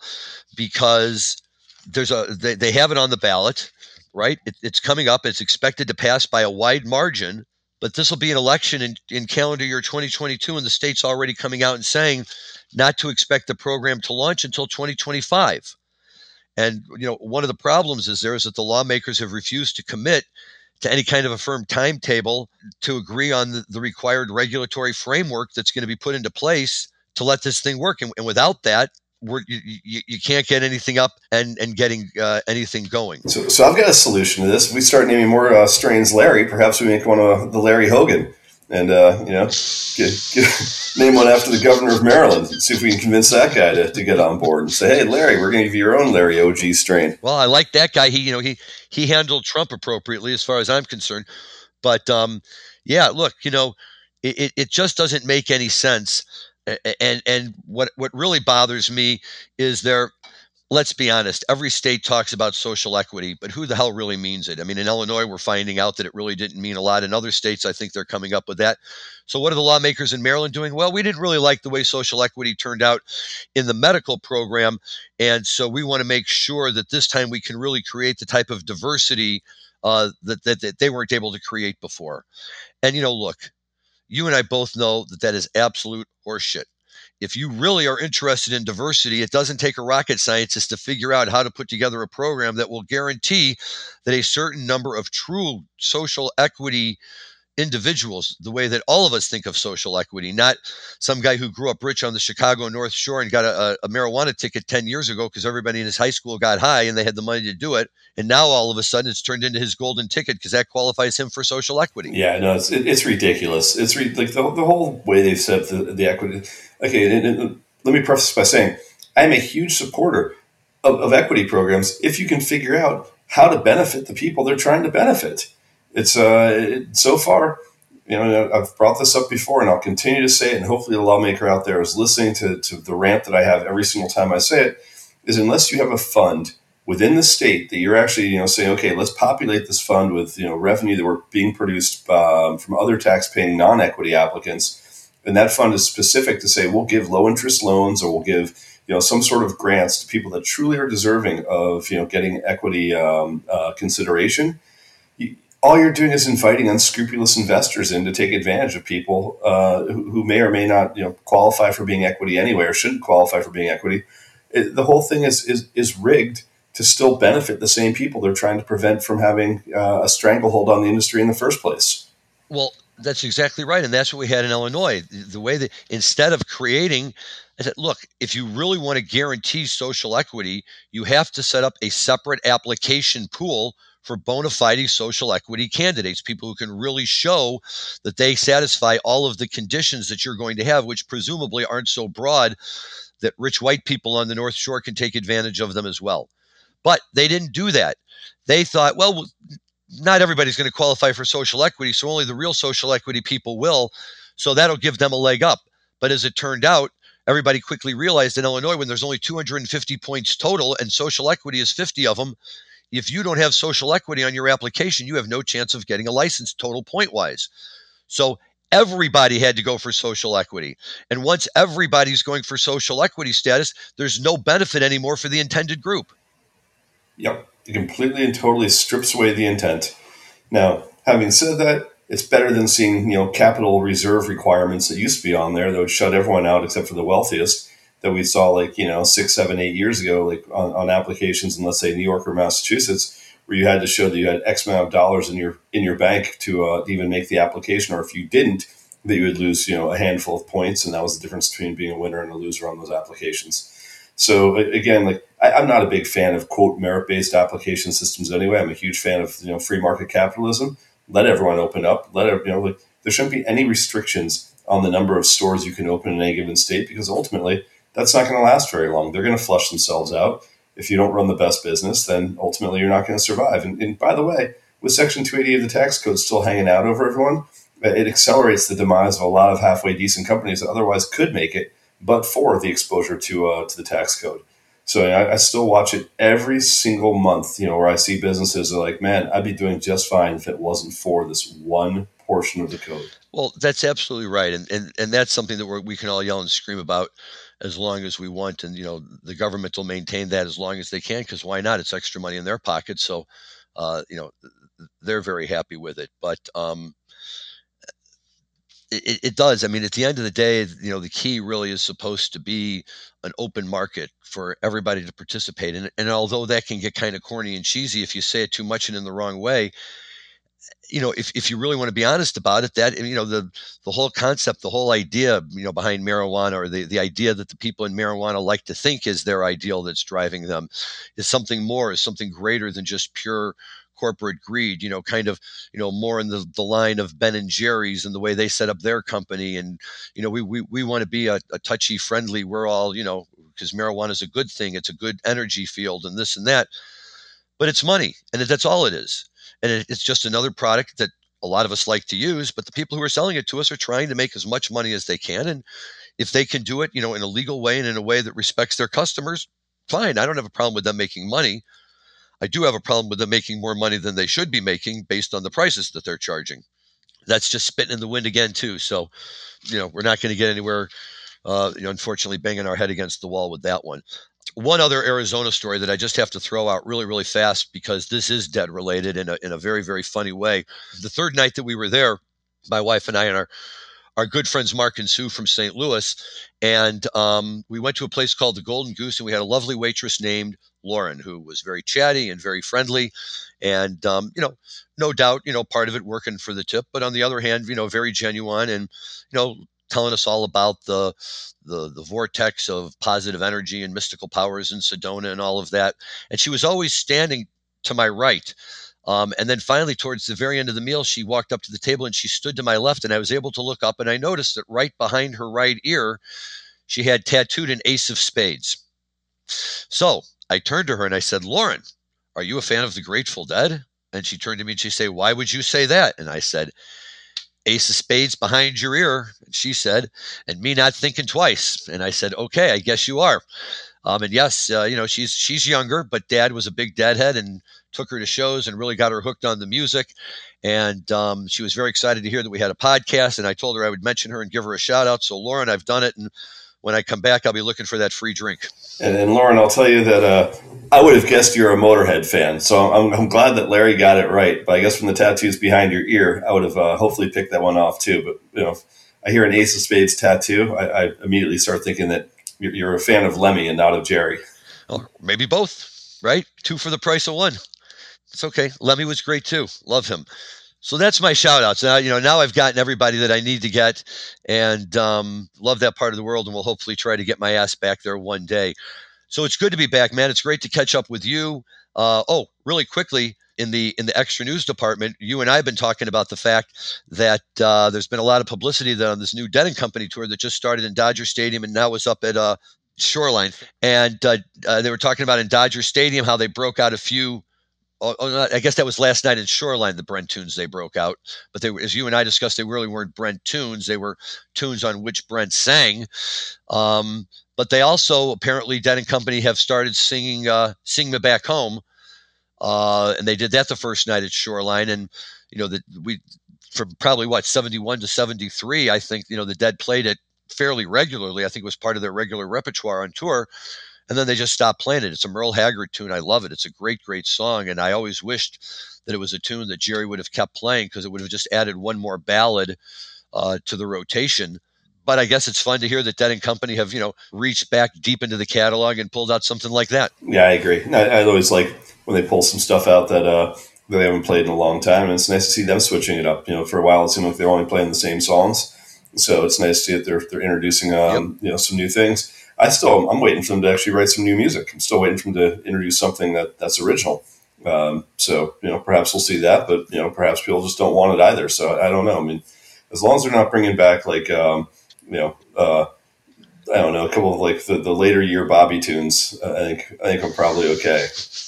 because there's a, they, they have it on the ballot, right? It, it's coming up. It's expected to pass by a wide margin, but this will be an election in, in calendar year twenty twenty-two. And the state's already coming out and saying not to expect the program to launch until twenty twenty-five. And, you know, one of the problems is there is that the lawmakers have refused to commit to any kind of a firm timetable to agree on the, the required regulatory framework that's going to be put into place to let this thing work. And, and without that, we're, you, you, you can't get anything up and, and getting uh, anything going. So, so I've got a solution to this. We start naming more uh, strains Larry. Perhaps we make one of the Larry Hogan. And, uh, you know, get, get, name one after the governor of Maryland. See if we can convince that guy to, to get on board and say, hey, Larry, we're going to give you your own Larry O G strain. Well, I like that guy. He, you know, he, he handled Trump appropriately as far as I'm concerned. But, um, yeah, look, you know, it, it just doesn't make any sense. And, and what, what really bothers me is there, let's be honest, every state talks about social equity, but who the hell really means it? I mean, in Illinois, we're finding out that it really didn't mean a lot. In other states, I think they're coming up with that. So what are the lawmakers in Maryland doing? Well, we didn't really like the way social equity turned out in the medical program. And so we want to make sure that this time we can really create the type of diversity uh, that, that, that they weren't able to create before. And, you know, look, you and I both know that that is absolute horseshit. If you really are interested in diversity, it doesn't take a rocket scientist to figure out how to put together a program that will guarantee that a certain number of true social equity individuals, the way that all of us think of social equity, not some guy who grew up rich on the Chicago North Shore and got a, a marijuana ticket ten years ago because everybody in his high school got high and they had the money to do it. And now all of a sudden it's turned into his golden ticket because that qualifies him for social equity. Yeah, no, it's it, it's ridiculous. It's re- like the, the whole way they've set the, the equity. Okay, and, and let me preface by saying I'm a huge supporter of, of equity programs if you can figure out how to benefit the people they're trying to benefit. It's uh, it, so far, you know, I've brought this up before and I'll continue to say it, and hopefully the lawmaker out there is listening to, to the rant that I have every single time I say it, is unless you have a fund within the state that you're actually, you know, saying, okay, let's populate this fund with, you know, revenue that we're being produced um, from other tax-paying non-equity applicants, and that fund is specific to say we'll give low-interest loans or we'll give, you know, some sort of grants to people that truly are deserving of, you know, getting equity um, uh, consideration. You, all you're doing is inviting unscrupulous investors in to take advantage of people uh, who, who may or may not, you know, qualify for being equity anyway or shouldn't qualify for being equity. It, the whole thing is, is is rigged to still benefit the same people they're trying to prevent from having uh, a stranglehold on the industry in the first place. Well, that's exactly right. And that's what we had in Illinois. The way that instead of creating, I said, look, if you really want to guarantee social equity, you have to set up a separate application pool for bona fide social equity candidates, people who can really show that they satisfy all of the conditions that you're going to have, which presumably aren't so broad that rich white people on the North Shore can take advantage of them as well. But they didn't do that. They thought, well, not everybody's going to qualify for social equity, so only the real social equity people will. So that'll give them a leg up. But as it turned out, everybody quickly realized in Illinois, when there's only two hundred fifty points total and social equity is fifty of them, if you don't have social equity on your application, you have no chance of getting a license total point-wise. So everybody had to go for social equity. And once everybody's going for social equity status, there's no benefit anymore for the intended group. Yep. It completely and totally strips away the intent. Now, having said that, it's better than seeing, you know, capital reserve requirements that used to be on there that would shut everyone out except for the wealthiest that we saw like, you know, six, seven, eight years ago, like on, on applications in, let's say, New York or Massachusetts, where you had to show that you had X amount of dollars in your in your bank to uh, even make the application, or if you didn't, that you would lose, you know, a handful of points, and that was the difference between being a winner and a loser on those applications. So again, like I, I'm not a big fan of quote merit-based application systems anyway. I'm a huge fan of, you know, free market capitalism. Let everyone open up. Let it, you know, like there shouldn't be any restrictions on the number of stores you can open in any given state, because ultimately that's not going to last very long. They're going to flush themselves out. If you don't run the best business, then ultimately you're not going to survive. And, and by the way, with Section two eighty of the tax code still hanging out over everyone, it accelerates the demise of a lot of halfway decent companies that otherwise could make it, but for the exposure to uh, to the tax code. So I, I still watch it every single month, you know, where I see businesses that are like, man, I'd be doing just fine if it wasn't for this one portion of the code. Well, that's absolutely right. And and, and that's something that we're, we can all yell and scream about as long as we want. And, you know, the government will maintain that as long as they can, because why not? It's extra money in their pocket. So, uh, you know, they're very happy with it. But um, it, it does. I mean, at the end of the day, you know, the key really is supposed to be an open market for everybody to participate in. And although that can get kind of corny and cheesy if you say it too much and in the wrong way, you know, if, if you really want to be honest about it, that, you know, the, the whole concept, the whole idea, you know, behind marijuana, or the, the idea that the people in marijuana like to think is their ideal that's driving them, is something more, is something greater than just pure corporate greed, you know, kind of, you know, more in the, the line of Ben and Jerry's and the way they set up their company. And, you know, we, we, we want to be a, a touchy friendly, we're all, you know, because marijuana is a good thing. It's a good energy field and this and that, but it's money. And that's all it is. And it, it's just another product that a lot of us like to use, but the people who are selling it to us are trying to make as much money as they can. And if they can do it, you know, in a legal way and in a way that respects their customers, fine. I don't have a problem with them making money. I do have a problem with them making more money than they should be making based on the prices that they're charging. That's just spitting in the wind again, too. So, you know, we're not going to get anywhere, uh, you know, unfortunately, banging our head against the wall with that one. One other Arizona story that I just have to throw out really, really fast, because this is dead related in a in a very, very funny way. The third night that we were there, my wife and I and our our good friends Mark and Sue from Saint Louis, and um, we went to a place called the Golden Goose, and we had a lovely waitress named Lauren, who was very chatty and very friendly, and um, you know, no doubt, you know, part of it working for the tip, but on the other hand, you know, very genuine, and you know, telling us all about the the the vortex of positive energy and mystical powers in Sedona and all of that. And she was always standing to my right. Um, and then finally, towards the very end of the meal, she walked up to the table and she stood to my left, and I was able to look up, and I noticed that right behind her right ear, she had tattooed an ace of spades. So I turned to her and I said, "Lauren, are you a fan of the Grateful Dead?" And she turned to me and she said, "Why would you say that?" And I said, "Ace of spades behind your ear." And she said, "And me not thinking twice." And I said, "Okay, I guess you are." Um, and yes, uh, you know, she's she's younger, but Dad was a big Deadhead and took her to shows and really got her hooked on the music. And um, she was very excited to hear that we had a podcast. And I told her I would mention her and give her a shout out. So Lauren, I've done it. And when I come back, I'll be looking for that free drink. And, and Lauren, I'll tell you that uh, I would have guessed you're a Motorhead fan. So I'm, I'm glad that Larry got it right. But I guess from the tattoos behind your ear, I would have uh, hopefully picked that one off too. But, you know, if I hear an Ace of Spades tattoo, I, I immediately start thinking that you're, you're a fan of Lemmy and not of Jerry. Or maybe both, right? Two for the price of one. It's okay. Lemmy was great too. Love him. So that's my shout outs. Now, you know, now I've gotten everybody that I need to get, and um, love that part of the world, and we'll hopefully try to get my ass back there one day. So it's good to be back, man. It's great to catch up with you. Uh, oh, really quickly, in the in the extra news department, you and I have been talking about the fact that uh, there's been a lot of publicity that on this new Dead and Company tour that just started in Dodger Stadium and now was up at uh, Shoreline. And uh, uh, they were talking about in Dodger Stadium how they broke out a few. Oh, I guess that was last night in Shoreline, the Brent tunes they broke out. But they, as you and I discussed, they really weren't Brent tunes. They were tunes on which Brent sang. Um, but they also, apparently, Dead and Company have started singing uh, Sing Me Back Home. Uh, and they did that the first night at Shoreline. And, you know, the, we from probably what, seventy-one to seventy-three, I think, you know, the Dead played it fairly regularly. I think it was part of their regular repertoire on tour. And then they just stopped playing it. It's a Merle Haggard tune. I love it. It's a great, great song. And I always wished that it was a tune that Jerry would have kept playing, because it would have just added one more ballad uh, to the rotation. But I guess it's fun to hear that Dead and Company have, you know, reached back deep into the catalog and pulled out something like that. Yeah, I agree. I, I always like when they pull some stuff out that uh, that they haven't played in a long time. And it's nice to see them switching it up. You know, for a while it seemed like they're only playing the same songs. So it's nice to see that they're they're introducing um, yep. you know, some new things. I still I'm waiting for them to actually write some new music. I'm still waiting for them to introduce something that, that's original. Um, so you know, perhaps we'll see that, but you know, perhaps people just don't want it either. So I, I don't know. I mean, as long as they're not bringing back like um, you know, uh, I don't know, a couple of like the, the later year Bobby tunes, uh, I think I think I'm probably okay.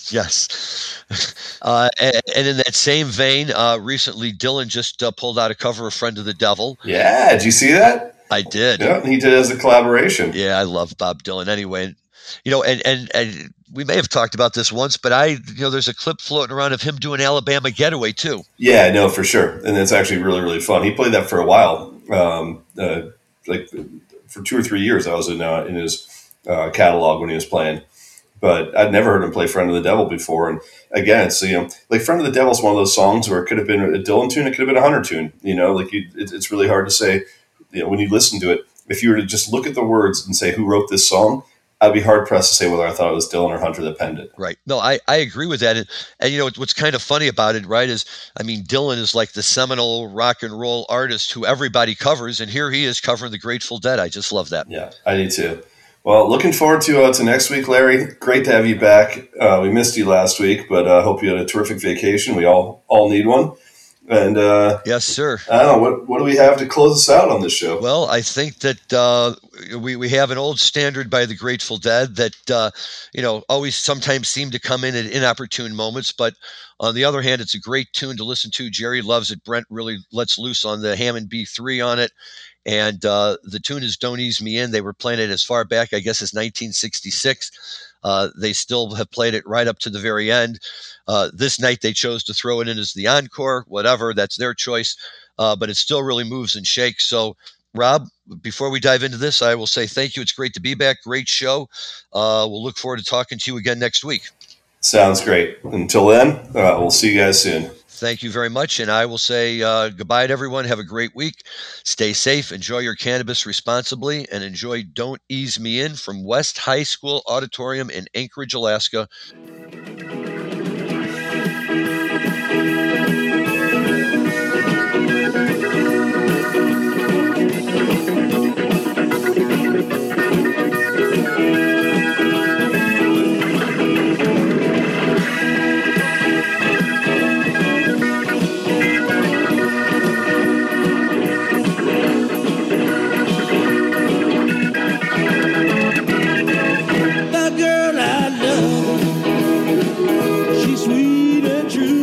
Yes. Uh, and, and in that same vein, uh, recently Dylan just uh, pulled out a cover of Friend of the Devil. Yeah, did you see that? I did. Yeah, he did it as a collaboration. Yeah, I love Bob Dylan anyway. You know, and, and, and we may have talked about this once, but I, you know, there's a clip floating around of him doing Alabama Getaway too. Yeah, no, for sure. And it's actually really, really fun. He played that for a while, um, uh, like for two or three years. I was in, uh, in his uh, catalog when he was playing. But I'd never heard him play Friend of the Devil before. And again, it's, you know, like Friend of the Devil is one of those songs where it could have been a Dylan tune, it could have been a Hunter tune. You know, like you, it, it's really hard to say, you know, when you listen to it, if you were to just look at the words and say who wrote this song, I'd be hard pressed to say whether I thought it was Dylan or Hunter that penned it. Right. No, I, I agree with that. And, and, you know, what's kind of funny about it, right, is, I mean, Dylan is like the seminal rock and roll artist who everybody covers. And here he is covering the Grateful Dead. I just love that. Yeah, I do too. Well, looking forward to uh, to next week, Larry. Great to have you back. Uh, we missed you last week, but I uh, hope you had a terrific vacation. We all all need one. And uh, yes, sir. I don't know, what what do we have to close us out on this show? Well, I think that uh, we we have an old standard by the Grateful Dead that uh, you know always sometimes seem to come in at inopportune moments, but on the other hand, it's a great tune to listen to. Jerry loves it. Brent really lets loose on the Hammond B three on it. And uh, the tune is Don't Ease Me In. They were playing it as far back, I guess, as nineteen sixty-six. Uh, they still have played it right up to the very end. Uh, this night they chose to throw it in as the encore, whatever, that's their choice. Uh, but it still really moves and shakes. So, Rob, before we dive into this, I will say thank you. It's great to be back. Great show. Uh, we'll look forward to talking to you again next week. Sounds great. Until then, uh, we'll see you guys soon. Thank you very much. And I will say uh, goodbye to everyone. Have a great week. Stay safe. Enjoy your cannabis responsibly, and enjoy Don't Ease Me In from West High School Auditorium in Anchorage, Alaska. The girl I love, she's sweet and true.